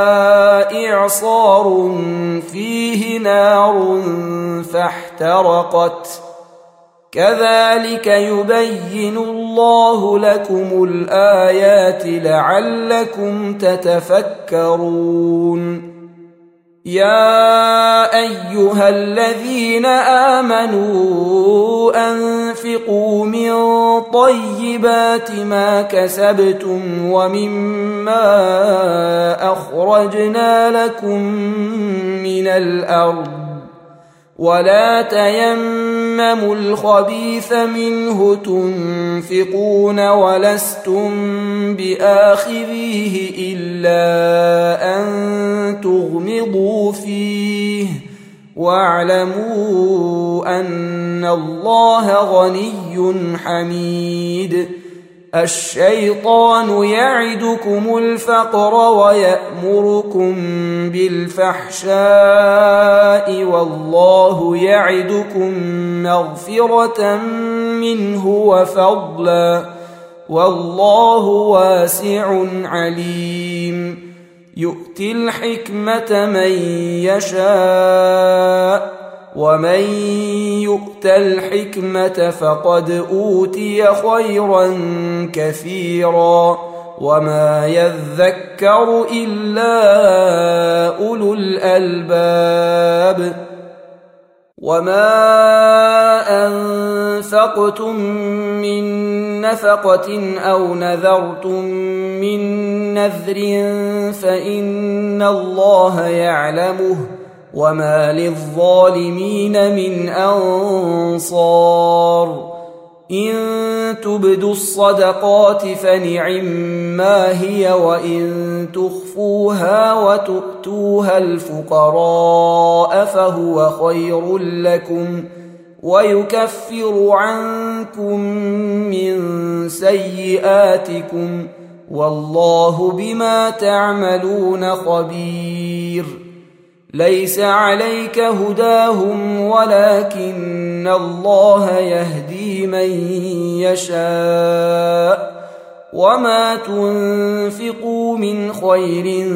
إعصار فيه نار فاحترقت كذلك يبين الله لكم الآيات لعلكم تتفكرون. يا أيها الذين آمنوا أنفقوا من طيبات ما كسبتم ومما أخرجنا لكم من الأرض ولا تيمموا الخبيث منه تنفقون ولستم بآخذيه إلا أن تغمضوا فيه واعلموا أن الله غني حميد. الشيطان يعدكم الفقر ويأمركم بالفحشاء والله يعدكم مغفرة منه وفضلا والله واسع عليم. يؤتي الحكمة من يشاء ومن يؤت الحكمة فقد أوتي خيرا كثيرا وما يذكر إلا أولو الألباب. وما أنفقتم من نفقة أو نذرتم من نذر فإن الله يعلمه وما للظالمين من أنصار. إن تبدوا الصدقات فنعما هي وإن تخفوها وتؤتوها الفقراء فهو خير لكم ويكفر عنكم من سيئاتكم والله بما تعملون خبير. ليس عليك هداهم ولكن الله يهدي من يشاء وما تنفقوا من خير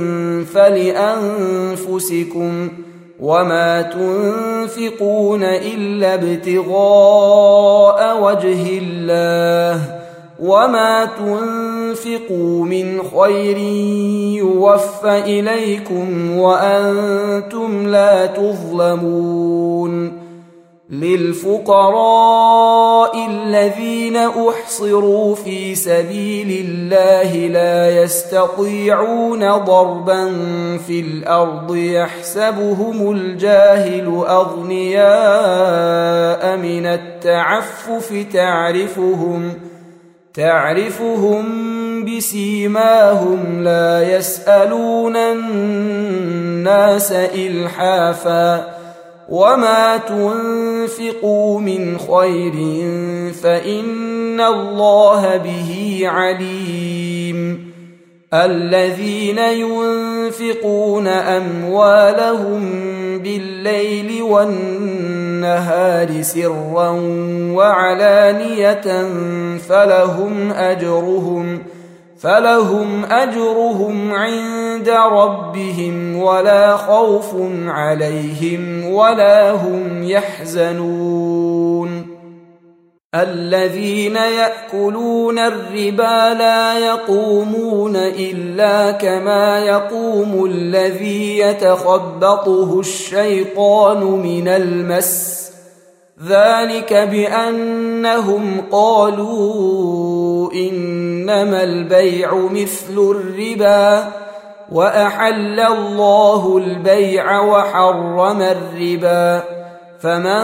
فلأنفسكم وما تنفقون إلا ابتغاء وجه الله وما تنفقوا من خير يوفى إليكم وأنتم لا تظلمون. للفقراء الذين أحصروا في سبيل الله لا يستطيعون ضربا في الأرض يحسبهم الجاهل أغنياء من التعفف تعرفهم بسيماهم لا يسألون الناس إلحافا وما تنفقوا من خير فإن الله به عليم. الذين ينفقون أموالهم بالليل والنهار سرا وعلانية فلهم أجرهم عند ربهم ولا خوف عليهم ولا هم يحزنون الذين يأكلون الربا لا يقومون إلا كما يقوم الذي يتخبطه الشيطان من المس ذلك بأنهم قالوا إنما البيع مثل الربا وأحل الله البيع وحرم الربا فمن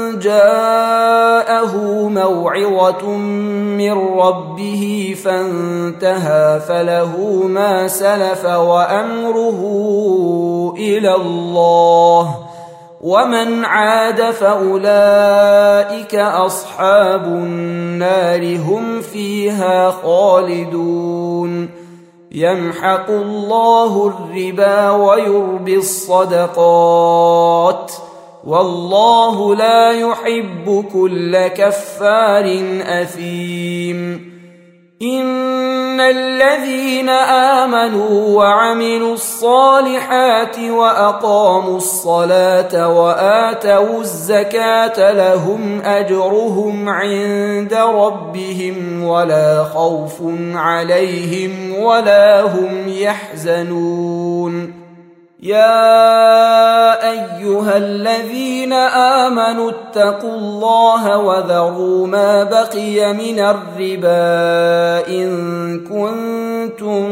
جاءه موعظة من ربه فانتهى فله ما سلف وأمره إلى الله ومن عاد فأولئك أصحاب النار هم فيها خالدون يمحق الله الربا ويربي الصدقات والله لا يحب كل كفار أثيم إن الذين آمنوا وعملوا الصالحات وأقاموا الصلاة وآتوا الزكاة لهم أجرهم عند ربهم ولا خوف عليهم ولا هم يحزنون يا أيها الذين آمنوا اتقوا الله وذروا ما بقي من الربا إن كنتم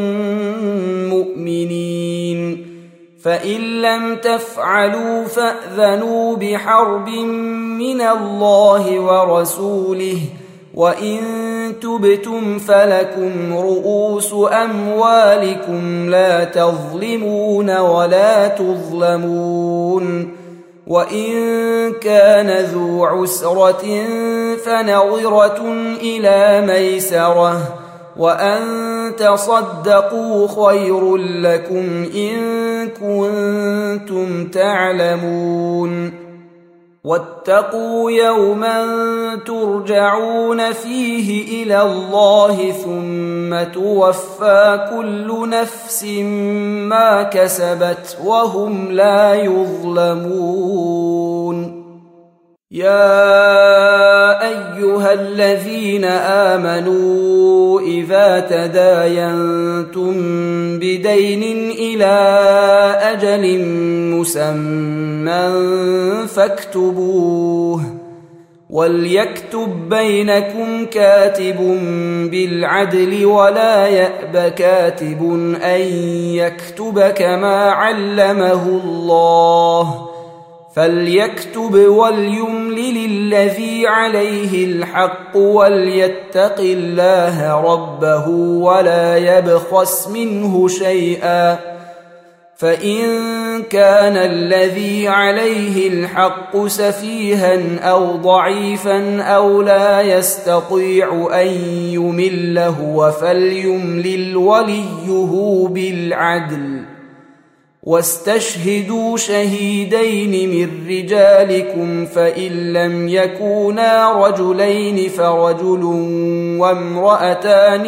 مؤمنين فإن لم تفعلوا فأذنوا بحرب من الله ورسوله وإن تبتم فلكم رؤوس أموالكم لا تظلمون ولا تظلمون وإن كان ذو عسرة فنظرة إلى ميسرة وأن تصدقوا خير لكم إن كنتم تعلمون واتقوا يوما ترجعون فيه إلى الله ثم توفى كل نفس ما كسبت وهم لا يظلمون يا أيها الذين آمنوا إذا تداينتم بدين إلى أجل مسمى فاكتبوه وليكتب بينكم كاتب بالعدل ولا يأب كاتب أن يكتب كما علمه الله فليكتب وليملل الذي عليه الحق وليتق الله ربه ولا يبخس منه شيئا فإن كان الذي عليه الحق سفيها أو ضعيفا أو لا يستطيع أن يمل هو فليملل وليه بالعدل واستشهدوا شهيدين من رجالكم فإن لم يكونا رجلين فرجل وامرأتان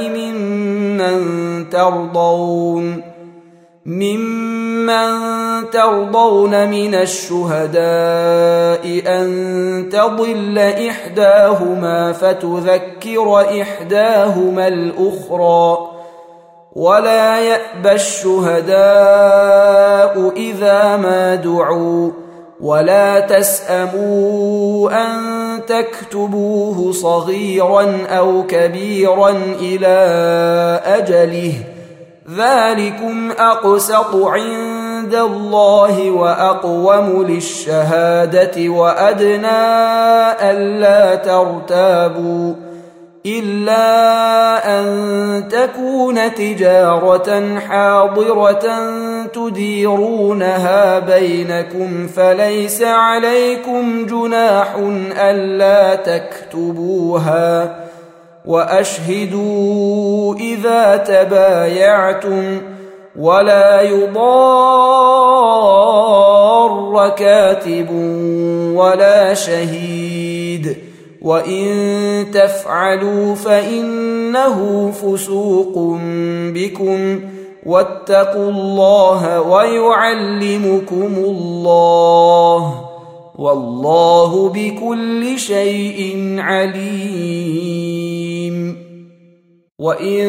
ممن ترضون من الشهداء أن تضل إحداهما فتذكر إحداهما الأخرى ولا يأبى الشهداء إذا ما دعوا ولا تسأموا أن تكتبوه صغيرا أو كبيرا إلى أجله ذلكم أقسط عند الله وأقوم للشهادة وأدنى ألا ترتابوا إلا أن تكون تجارة حاضرة تديرونها بينكم فليس عليكم جناح ألا تكتبوها وأشهدوا إذا تبايعتم ولا يضار كاتب ولا شهيد وإن تفعلوا فإنه فسوق بكم واتقوا الله ويعلمكم الله والله بكل شيء عليم. وإن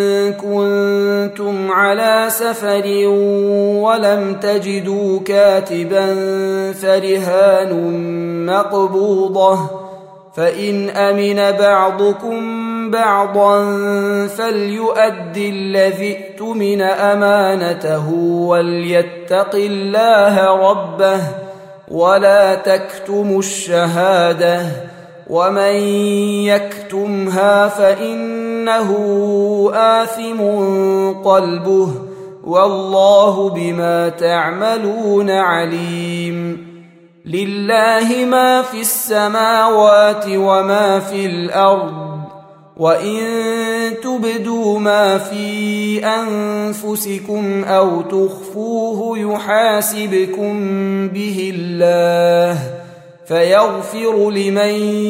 كنتم على سفر ولم تجدوا كاتبا فرهان مقبوضة فإن أمن بعضكم بعضا فليؤد الذي اؤتمن أمانته وليتق الله ربه ولا تكتموا الشهادة ومن يكتمها فإنه آثم قلبه والله بما تعملون عليم. لله ما في السماوات وما في الأرض وإن تبدوا ما في أنفسكم أو تخفوه يحاسبكم به الله فيغفر لمن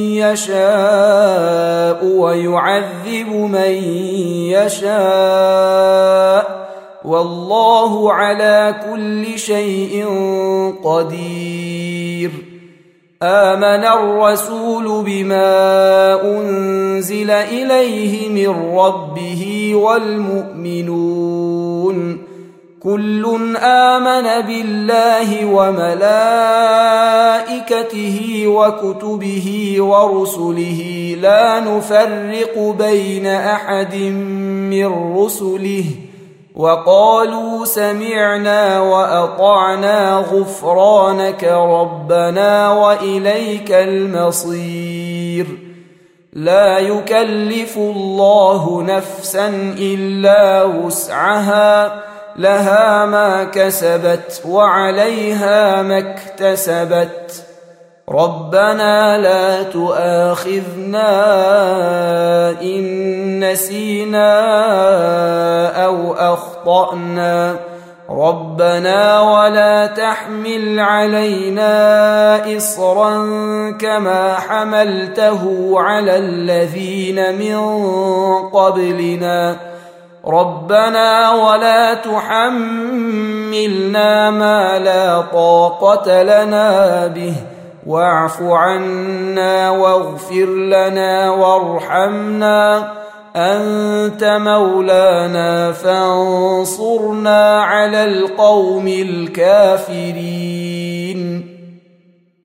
يشاء ويعذب من يشاء والله على كل شيء قدير. آمن الرسول بما أنزل إليه من ربه والمؤمنون كل آمن بالله وملائكته وكتبه ورسله لا نفرق بين أحد من رسله وقالوا سمعنا وأطعنا غفرانك ربنا وإليك المصير. لا يكلف الله نفسا إلا وسعها لها ما كسبت وعليها ما اكتسبت ربنا لا تؤاخذنا إن نسينا أو أخطأنا ربنا ولا تحمل علينا إصرا كما حملته على الذين من قبلنا ربنا ولا تحملنا ما لا طاقة لنا به واعف عنا واغفر لنا وارحمنا أنت مولانا فانصرنا على القوم الكافرين.